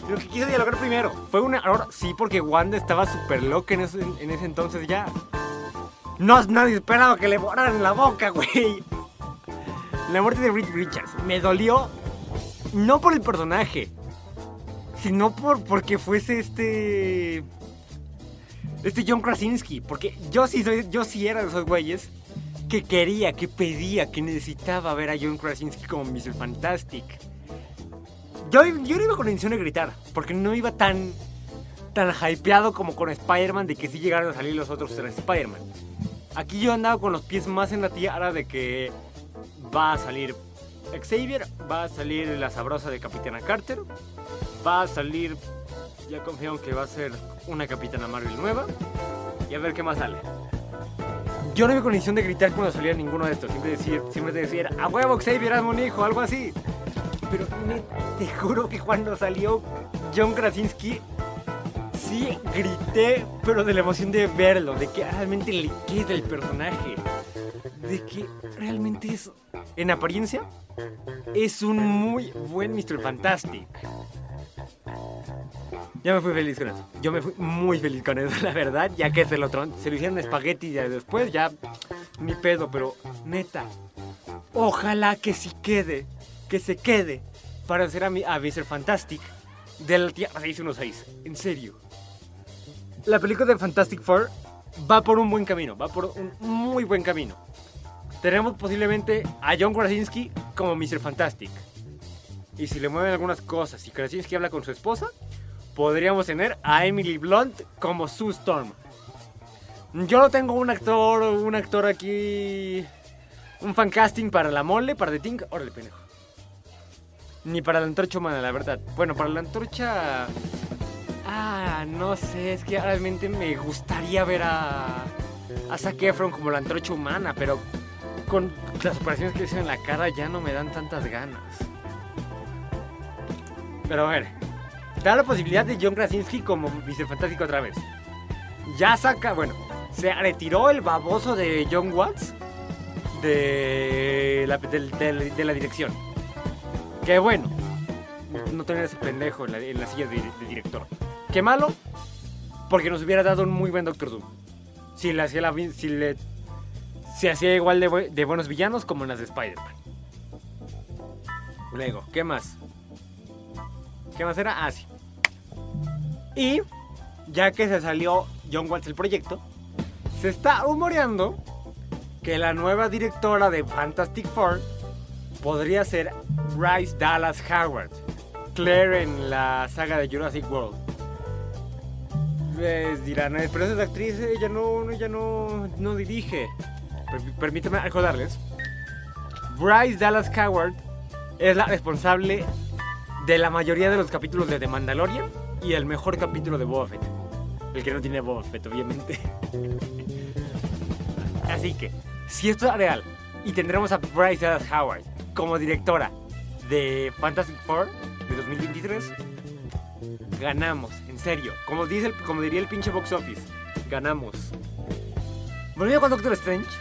Lo que quiso dialogar primero. Fue un error, sí, porque Wanda estaba súper loca en ese, en ese entonces ya. No, nadie esperaba que le borraran la boca, güey. La muerte de Reed Richards me dolió, no por el personaje, sino por porque fuese este... Este John Krasinski. Porque yo sí, soy, yo sí era de esos güeyes que quería, que pedía, que necesitaba ver a John Krasinski como mister Fantastic. Yo, yo no iba con la intención de gritar, porque no iba tan, tan hypeado como con Spider-Man de que sí llegaron a salir los otros tres Spider-Man. Aquí yo andaba con los pies más en la tierra de que va a salir Xavier, va a salir la sabrosa de Capitana Carter, va a salir, ya confío en que va a ser una Capitana Marvel nueva, y a ver qué más sale. Yo no iba con la intención de gritar cuando salía ninguno de estos, siempre decir, siempre decir, a huevo Xavier, hazme un hijo, algo así. Pero me, te juro que cuando salió John Krasinski, sí grité, pero de la emoción de verlo, de que realmente le queda el personaje, de que realmente es, en apariencia, es un muy buen mister Fantastic. Ya me fui feliz con eso, yo me fui muy feliz con eso, la verdad, ya que se lo, se lo hicieron espagueti y después ya ni pedo, pero neta, ojalá que sí quede, que se quede para hacer a, mi, a mister Fantastic de la Tierra seis uno seis, en serio. La película de Fantastic Four va por un buen camino, va por un muy buen camino. Tenemos posiblemente a John Krasinski como mister Fantastic. Y si le mueven algunas cosas y Krasinski habla con su esposa, podríamos tener a Emily Blunt como Sue Storm. Yo no tengo un actor, un actor aquí, un fan casting para la mole, para The Thing, órale pendejo. Ni para la antorcha humana, la verdad. Bueno, para la antorcha... Ah, no sé, es que realmente me gustaría ver a, a Zac Efron como la antorcha humana, pero con las operaciones que hicieron en la cara ya no me dan tantas ganas. Pero a ver, da la posibilidad de John Krasinski como mister Fantástico otra vez. Ya saca, bueno, se retiró el baboso de John Watts de la, de, de, de la dirección. Qué bueno, no tener ese pendejo en la, en la silla de, de director. Qué malo, porque nos hubiera dado un muy buen Doctor Doom. Si le hacía, la, si le, se hacía igual de, de buenos villanos como en las de Spider-Man. Luego, ¿qué más? ¿Qué más era? Ah, sí. Y, ya que se salió John Watts del proyecto, se está rumoreando que la nueva directora de Fantastic Four podría ser Bryce Dallas Howard, Claire en la saga de Jurassic World. Pues dirán, pero esa actriz, ella no, ella no, no dirige. Permítanme recordarles. Bryce Dallas Howard es la responsable de la mayoría de los capítulos de The Mandalorian y el mejor capítulo de Boba Fett. El que no tiene Boba Fett, obviamente. Así que, si esto es real y tendremos a Bryce Dallas Howard como directora de Fantastic Four de dos mil veintitrés, ganamos, en serio. Como, dice el, como diría el pinche box office, ganamos. Volviendo con Doctor Strange,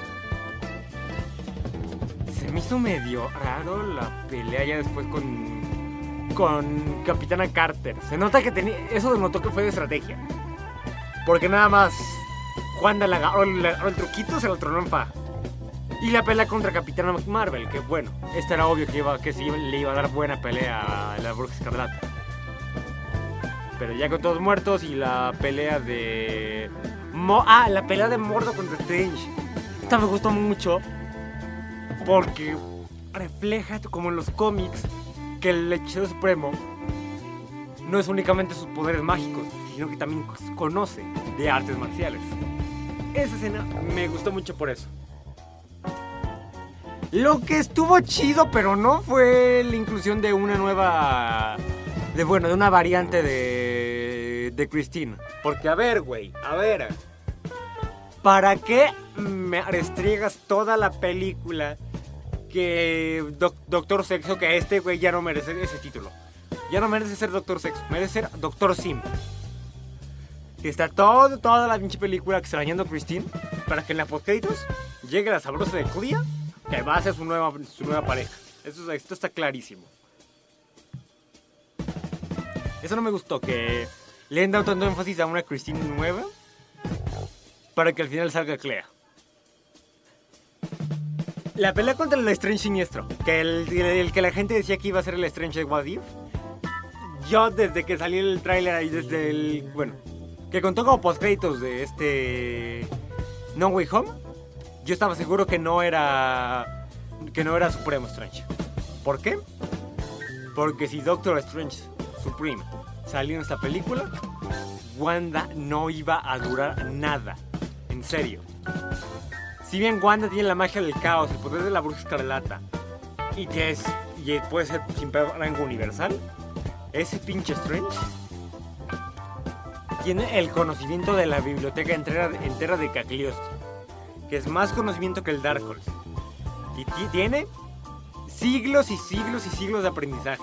se me hizo medio raro la pelea ya después con, con Capitana Carter. Se nota que tenía, eso denotó que fue de estrategia. Porque nada más Wanda le agarró, le agarró el truquito, se lo tronó en fa. Y la pelea contra Capitana Marvel, que bueno, esta era obvio que, iba, que sí le iba a dar buena pelea a la Bruja Escarlata. Pero ya con todos muertos y la pelea de... Mo ah, la pelea de Mordo contra Strange. Esta me gustó mucho porque refleja, como en los cómics, que el hechicero supremo no es únicamente sus poderes mágicos, sino que también conoce de artes marciales. Esa escena me gustó mucho por eso. Lo que estuvo chido, pero no fue la inclusión de una nueva... De bueno, de una variante de... De Christine. Porque a ver, güey, a ver... ¿Para qué me restriegas toda la película que doc, Doctor Sexo, que este güey ya no merece ese título? Ya no merece ser Doctor Sexo, merece ser Doctor Sim. Que está todo, toda la pinche película extrañando a Christine para que en la postcréditos llegue la sabrosa de Claudia, que va a ser su nueva, su nueva pareja. Esto, esto está clarísimo. Eso no me gustó, que le han dado tanto énfasis a una Christine nueva para que al final salga Clea. La pelea contra el Strange siniestro, que el, el, el que la gente decía que iba a ser el Strange de What If, yo desde que salió el tráiler ahí, desde el... Bueno, que contó como postcréditos de este... No Way Home, yo estaba seguro que no era... Que no era Supremo Strange. ¿Por qué? Porque si Doctor Strange Supreme salió en esta película, Wanda no iba a durar nada. En serio. Si bien Wanda tiene la magia del caos, el poder de la bruja escarlata, y que es y puede ser sin rango universal, ese pinche Strange tiene el conocimiento de la biblioteca entera, entera de Cagliostro, que es más conocimiento que el Darkhold. Y t- tiene siglos y siglos y siglos de aprendizaje.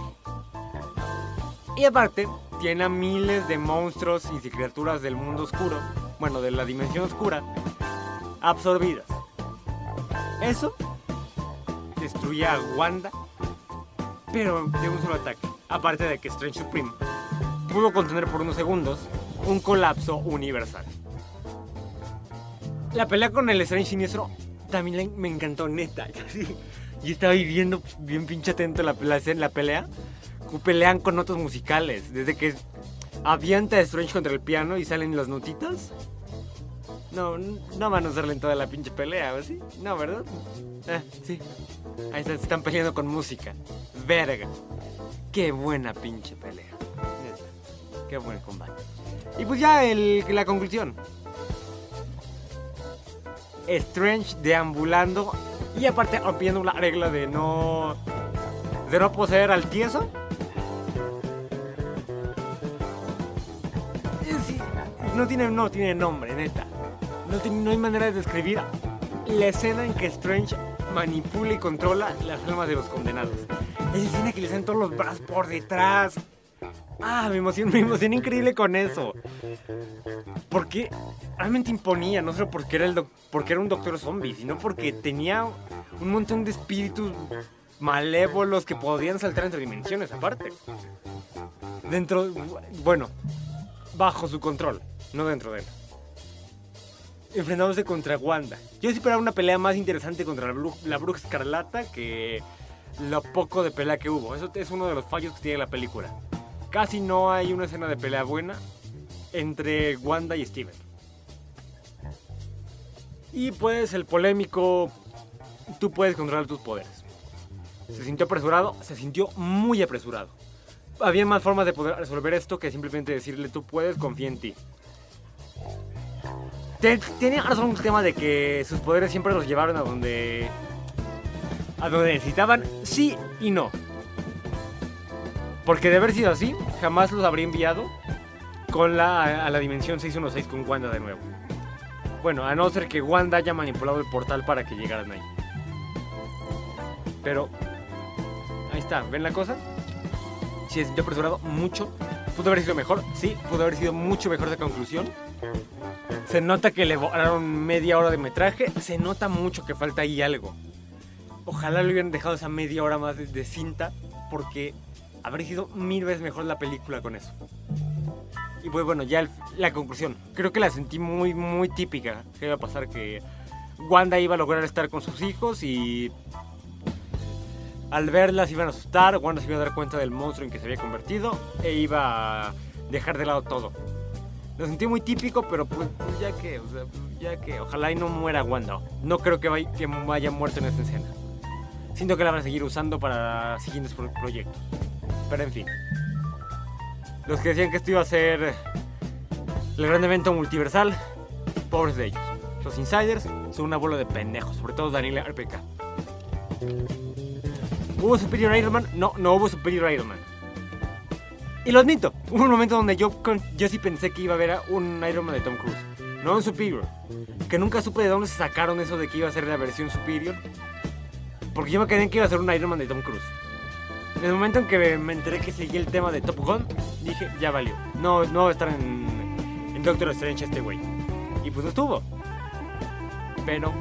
Y aparte, tiene a miles de monstruos y de criaturas del mundo oscuro, bueno, de la dimensión oscura, absorbidas. Eso destruye a Wanda, pero de un solo ataque. Aparte de que Strange Supreme pudo contener por unos segundos un colapso universal. La pelea con el Strange siniestro también me encantó, neta. Yo estaba viviendo bien pinche atento la, la, la pelea. Pelean con notas musicales. Desde que avienta a Strange contra el piano y salen las notitas. No, no van a usarle en toda la pinche pelea, ¿o sí? No, ¿verdad? Ah, sí. Ahí se están peleando con música. Verga. Qué buena pinche pelea. Neta. Qué buen combate. Y pues ya el, la conclusión. Strange deambulando y aparte rompiendo la regla de no... De no poseer al tieso. Sí, no tiene, no tiene nombre, neta. No, tiene, no hay manera de describir la escena en que Strange manipula y controla las almas de los condenados. Esa escena que le salen todos los brazos por detrás. Ah, me emocioné, me emocioné increíble con eso. Porque realmente imponía, no solo porque era, el doc, porque era un doctor zombie, sino porque tenía un montón de espíritus malévolos que podían saltar entre dimensiones aparte. Dentro, bueno, bajo su control, no dentro de él. Enfrentándose contra Wanda. Yo sí esperaba una pelea más interesante contra la, bru- la bruja escarlata que lo poco de pelea que hubo. Eso es uno de los fallos que tiene la película. Casi no hay una escena de pelea buena entre Wanda y Steven. Y pues el polémico, tú puedes controlar tus poderes. Se sintió apresurado, se sintió muy apresurado. Había más formas de poder resolver esto que simplemente decirle tú puedes, confía en ti. Tenía razón un tema de que sus poderes siempre los llevaron a donde... A donde necesitaban, sí y no. Porque de haber sido así, jamás los habría enviado con la, a la dimensión seiscientos dieciséis con Wanda de nuevo. Bueno, a no ser que Wanda haya manipulado el portal para que llegaran ahí. Pero... Ahí está, ¿ven la cosa? Si se sintió apresurado, mucho. ¿Pudo haber sido mejor? Sí, pudo haber sido mucho mejor de conclusión. Se nota que le volaron media hora de metraje. Se nota mucho que falta ahí algo. Ojalá le hubieran dejado esa media hora más de, de cinta, porque habría sido mil veces mejor la película con eso. Y pues bueno, ya el, la conclusión. Creo que la sentí muy, muy típica. Que iba a pasar que Wanda iba a lograr estar con sus hijos y... Al verlas iban a asustar, Wanda se iba a dar cuenta del monstruo en que se había convertido e iba a dejar de lado todo. Lo sentí muy típico, pero pues, pues ya que, o sea, ya que, ojalá y no muera Wanda. No creo que vaya, que vaya muerto en esta escena. Siento que la van a seguir usando para siguientes pro- proyectos. Pero en fin. Los que decían que esto iba a ser el gran evento multiversal, pobres de ellos. Los insiders son una bola de pendejos, sobre todo Daniel R P K. ¿Hubo Superior Iron Man? No, no hubo Superior Iron Man. Y lo admito, hubo un momento donde yo, yo sí pensé que iba a haber un Iron Man de Tom Cruise. No un Superior. Que nunca supe de dónde se sacaron eso de que iba a ser la versión Superior. Porque yo me quedé en que iba a ser un Iron Man de Tom Cruise. En el momento en que me enteré que seguía el tema de Top Gun, dije, ya valió. No, no va a estar en, en Doctor Strange este güey. Y pues no estuvo. Pero...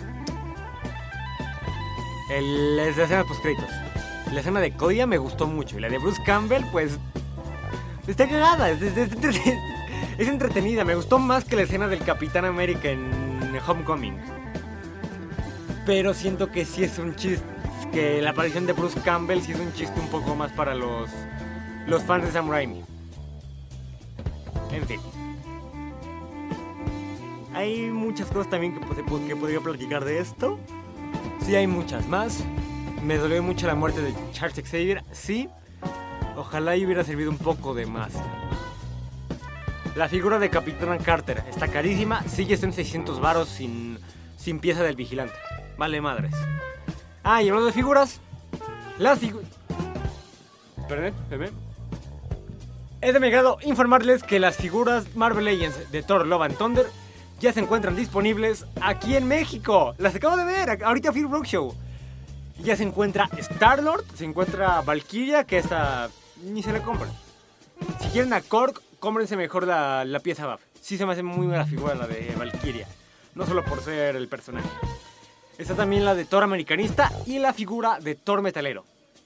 El, las escenas post créditos. La escena de Kodia me gustó mucho. Y la de Bruce Campbell, pues... Está cagada, es, es, es, es, es entretenida. Me gustó más que la escena del Capitán América en Homecoming. Pero siento que sí es un chiste, que la aparición de Bruce Campbell sí es un chiste un poco más para los, los fans de Sam Raimi. En fin. Hay muchas cosas también que, que podría platicar de esto. Sí, hay muchas más. Me dolió mucho la muerte de Charles Xavier. Sí, ojalá y hubiera servido un poco de más. La figura de Capitana Carter está carísima. Sigue en seiscientos varos sin, sin pieza del vigilante. Vale madres. Ah, y hablando de figuras, las figuras... Esperen, esperen. Es de mi grado informarles que las figuras Marvel Legends de Thor Love and Thunder ya se encuentran disponibles aquí en México. Las acabo de ver, ahorita fui al Roadshow. Ya se encuentra Star-Lord, se encuentra Valkyria, que esta ni se la compran. Si quieren a Korg, cómprense mejor la, la pieza buff. Sí se me hace muy buena figura la de Valkyria, no solo por ser el personaje. Está también la de Thor americanista y la figura de Thor metalero.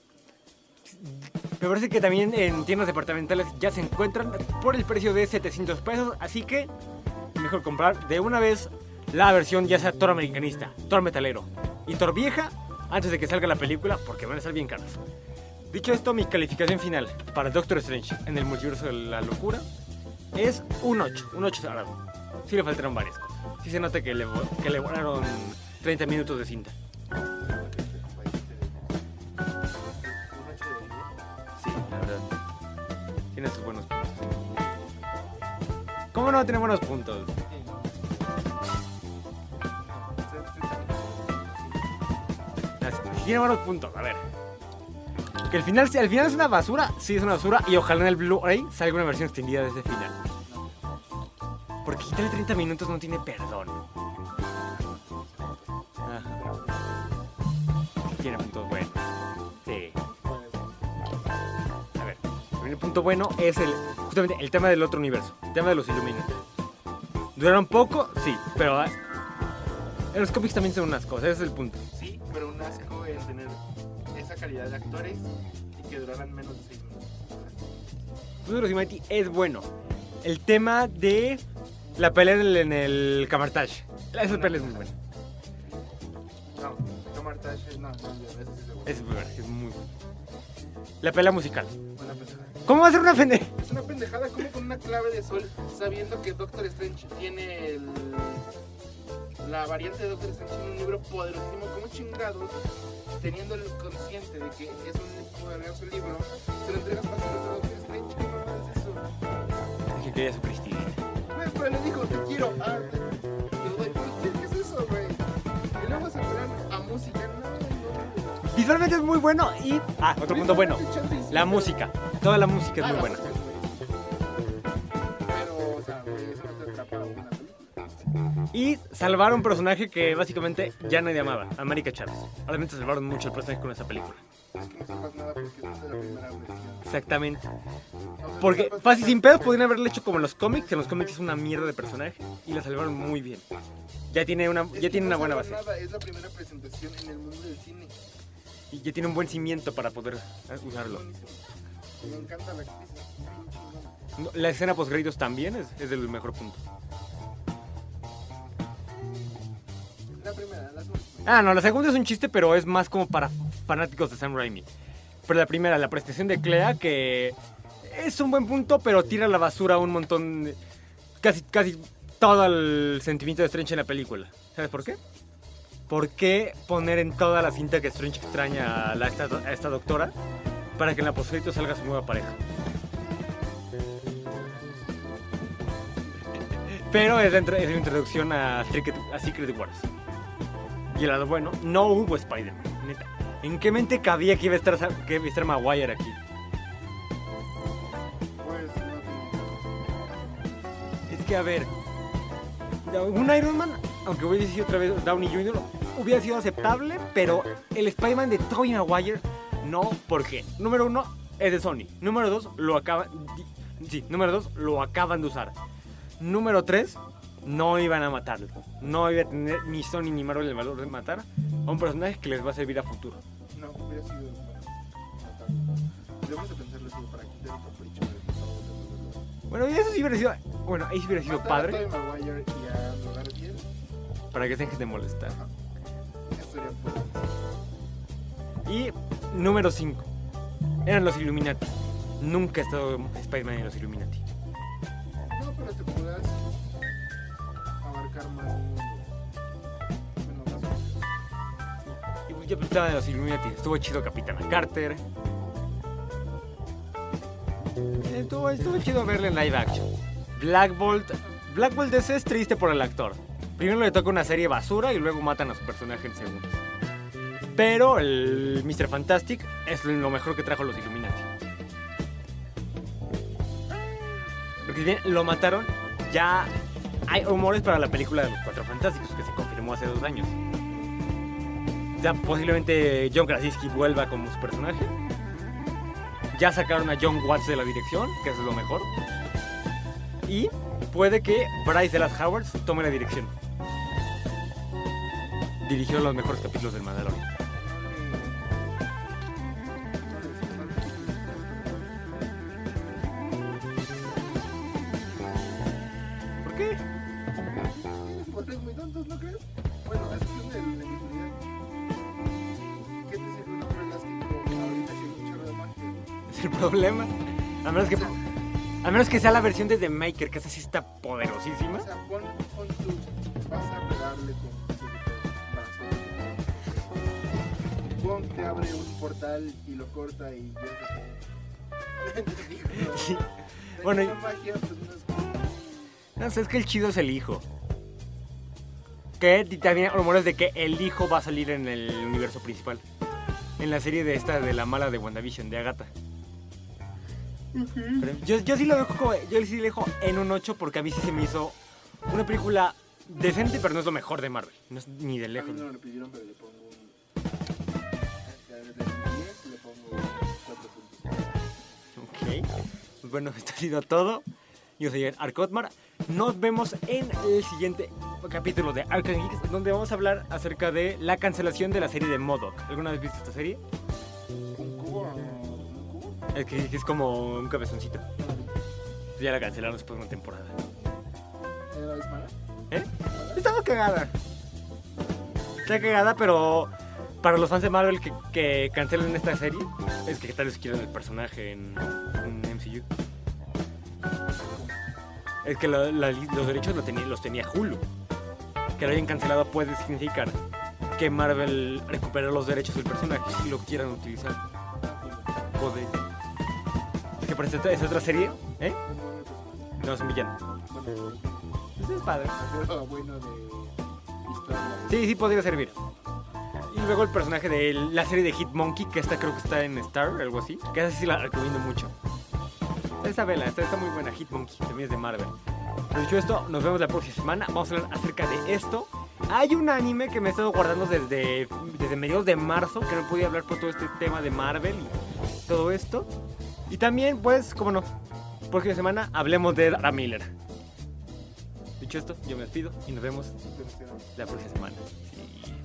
Me parece que también en tiendas departamentales ya se encuentran por el precio de setecientos pesos, así que mejor comprar de una vez la versión ya sea Thor americanista, Thor metalero y Thor vieja antes de que salga la película, porque van a estar bien caras. Dicho esto, mi calificación final para Doctor Strange en el multiverso de la locura es un ocho, un ocho cerrado. Sí le faltaron varias cosas. Sí se nota que le, que le volaron treinta minutos de cinta. Sí, la verdad. Tiene sus buenos puntos. ¿Cómo no tiene buenos puntos? Tiene buenos puntos, a ver. Que el final, al final es una basura, sí es una basura, y ojalá en el Blu-ray salga una versión extendida de ese final. Porque quitarle treinta minutos no tiene perdón. Ajá. Tiene puntos buenos. Sí. A ver, el punto bueno es el justamente el tema del otro universo, el tema de los Illuminati. ¿Duraron poco? Sí, pero en los cómics también son unas cosas, ese es el punto. Sí, pero un asco en tener esa calidad de actores y que duraran menos de seis minutos. Pues los Illuminati es bueno. El tema de la pelea en el, en el Camartage. Esa pelea es muy buena. No, Camartage no, no, eso sí es es bueno. Es muy bueno. La pelea musical. Una pendejada. ¿Cómo va a ser una pendejada? Es una pendejada como con una clave de sol, sabiendo que Doctor Strange tiene el... la variante de Doctor Strange en un libro poderosísimo, como chingados, teniendo el consciente de que es un poderoso libro, te lo entregas fácil a Doctor Strange. ¿Qué no es eso? Dije que quería su Cristina. Güey, pero le dijo, te quiero. Ah, te doy. ¿Qué, ¿Qué es eso, güey? Y luego se ponen a música. No, no. Visualmente es muy bueno y... Ah, otro punto bueno. La música. Toda la música es ah, muy la buena. música es muy buena. Pero, o sea, güey, eso no te atrapa a una película. Y salvaron un personaje que básicamente ya nadie amaba, América Chávez. Realmente salvaron mucho el personaje con esa película. Es que no salvas nada porque es de la primera versión. Exactamente. O sea, Porque salvas- fácil sin pedos podrían haberle hecho como en los cómics, que en los cómics es una mierda de personaje y la salvaron muy bien. Ya tiene una, Es ya que tiene no una buena salvas base. nada, es la primera presentación en el mundo del cine. Y ya tiene un buen cimiento para poder usarlo. Buenísimo. Me encanta la actriz. es bien chingona. La escena post créditos también es, es del mejor punto. La primera, la segunda. Ah, no, la segunda es un chiste, pero es más como para fanáticos de Sam Raimi. Pero la primera, la presentación de Clea, que es un buen punto, pero tira a la basura un montón, de- casi, casi todo el sentimiento de Strange en la película. ¿Sabes por qué? ¿Por qué poner en toda la cinta que Strange extraña a, la, esta, a esta doctora para que en la postcrédito salga su nueva pareja? Pero es la, entre- es la introducción a Secret, a Secret Wars. Y el lado bueno, no hubo Spider-Man, neta. ¿En qué mente cabía que iba a estar, que iba a estar Maguire aquí? Pues, no tengo- Es que, a ver, un Iron Man, aunque hubiera sido otra vez Downey junior, hubiera sido aceptable, pero el Spider-Man de Tobey Maguire, no, porque, número uno, es de Sony. Número dos, lo acaban... Sí, número dos, lo acaban de usar. Número tres, no iban a matarlo. No iba a tener ni Sony ni Marvel el valor de matar a un personaje que les va a servir a futuro. No, hubiera sido bueno. Debemos de pensarlo así para quitar el capricho de Bueno, y eso sí hubiera sido... Bueno, ahí sí hubiera sido Matar a padre. Tobey Maguire y a Andrew Garfield. Para que dejen de molestar. Ajá. Eso sería pues. Y número cinco. Eran los Illuminati. Nunca ha estado Spider-Man en los Illuminati. No, pero te podrás abarcar más mundo. Bueno, más mundo. Y pues yo estaba de los Illuminati. Estuvo chido Capitana Carter. Estuvo, estuvo chido verle en live action. Black Bolt. Black Bolt ese es triste por el actor. Primero le toca una serie basura y luego matan a su personaje en segundos. Pero el mister Fantastic es lo mejor que trajo los Illuminati. Porque si bien lo mataron, ya hay rumores para la película de los Cuatro Fantásticos que se confirmó hace dos años. Ya posiblemente John Krasinski vuelva como su personaje. Ya sacaron a John Watts de la dirección, que eso es lo mejor. Y puede que Bryce Dallas Howard tome la dirección. Dirigió los mejores capítulos del Mandalorian. ¿Por qué? Porque muy tontos, ¿no crees? Bueno, es cuestión de la ingenuidad. ¿Qué te sirve un hombre elástico ahorita sin un chorro de magia? Es el problema. A menos que, a menos que sea la versión desde Maker, que esa sí está poderosísima. O sea, pon, pon tu... Vas a pegarle con tu brazo. Pon que abre un portal y lo corta y ya se fue. Sí. Bueno, y- magia, pues no es como... No sé, es que el chido es el hijo. Que también hay rumores de que el hijo va a salir en el universo principal. En la serie de esta de la mala de WandaVision, de Agatha. Pero yo, yo sí lo dejo como, yo sí lo dejo en un ocho porque a mí sí se me hizo una película decente, pero no es lo mejor de Marvel. No es ni de A lejos. mí no me lo pidieron, pero le pongo un... De diez le pongo cuatro puntos. Ok. Pues bueno, esto ha sido todo. Yo soy Arcotmar. Nos vemos en el siguiente capítulo de Arkham Geeks, donde vamos a hablar acerca de la cancelación de la serie de M O D O K. ¿Alguna vez viste esta serie? ¿Un cubo? ¿Un cubo? Es que es como un cabezoncito. Ya la cancelaron después de una temporada. ¿Era es mala? ¿Eh? Estaba cagada. Está cagada, pero para los fans de Marvel que, que cancelen esta serie, es que tal vez quieran el personaje en, en M C U. Es que la- la- los derechos lo tenía- los tenía Hulu. Que lo hayan cancelado puede significar que Marvel recupera los derechos del personaje y lo quieran utilizar. Puede. Es que parece esta es otra serie, ¿eh? No, es un villano. Bueno, Eso es padre. pero bueno de historia. Sí, sí podría servir. Y luego el personaje de la serie de Hitmonkey, que esta creo que está en Star, algo así. Que esa sí la recomiendo mucho. Esta vela, esta está muy buena, Hitmonkey, también es de Marvel. Pero dicho esto, nos vemos la próxima semana. Vamos a hablar acerca de esto. Hay un anime que me he estado guardando desde, desde mediados de marzo, que no podía hablar por todo este tema de Marvel y todo esto. Y también, pues, como no, próxima semana hablemos de Ezra Miller. Dicho esto, yo me despido y nos vemos la próxima semana. Sí.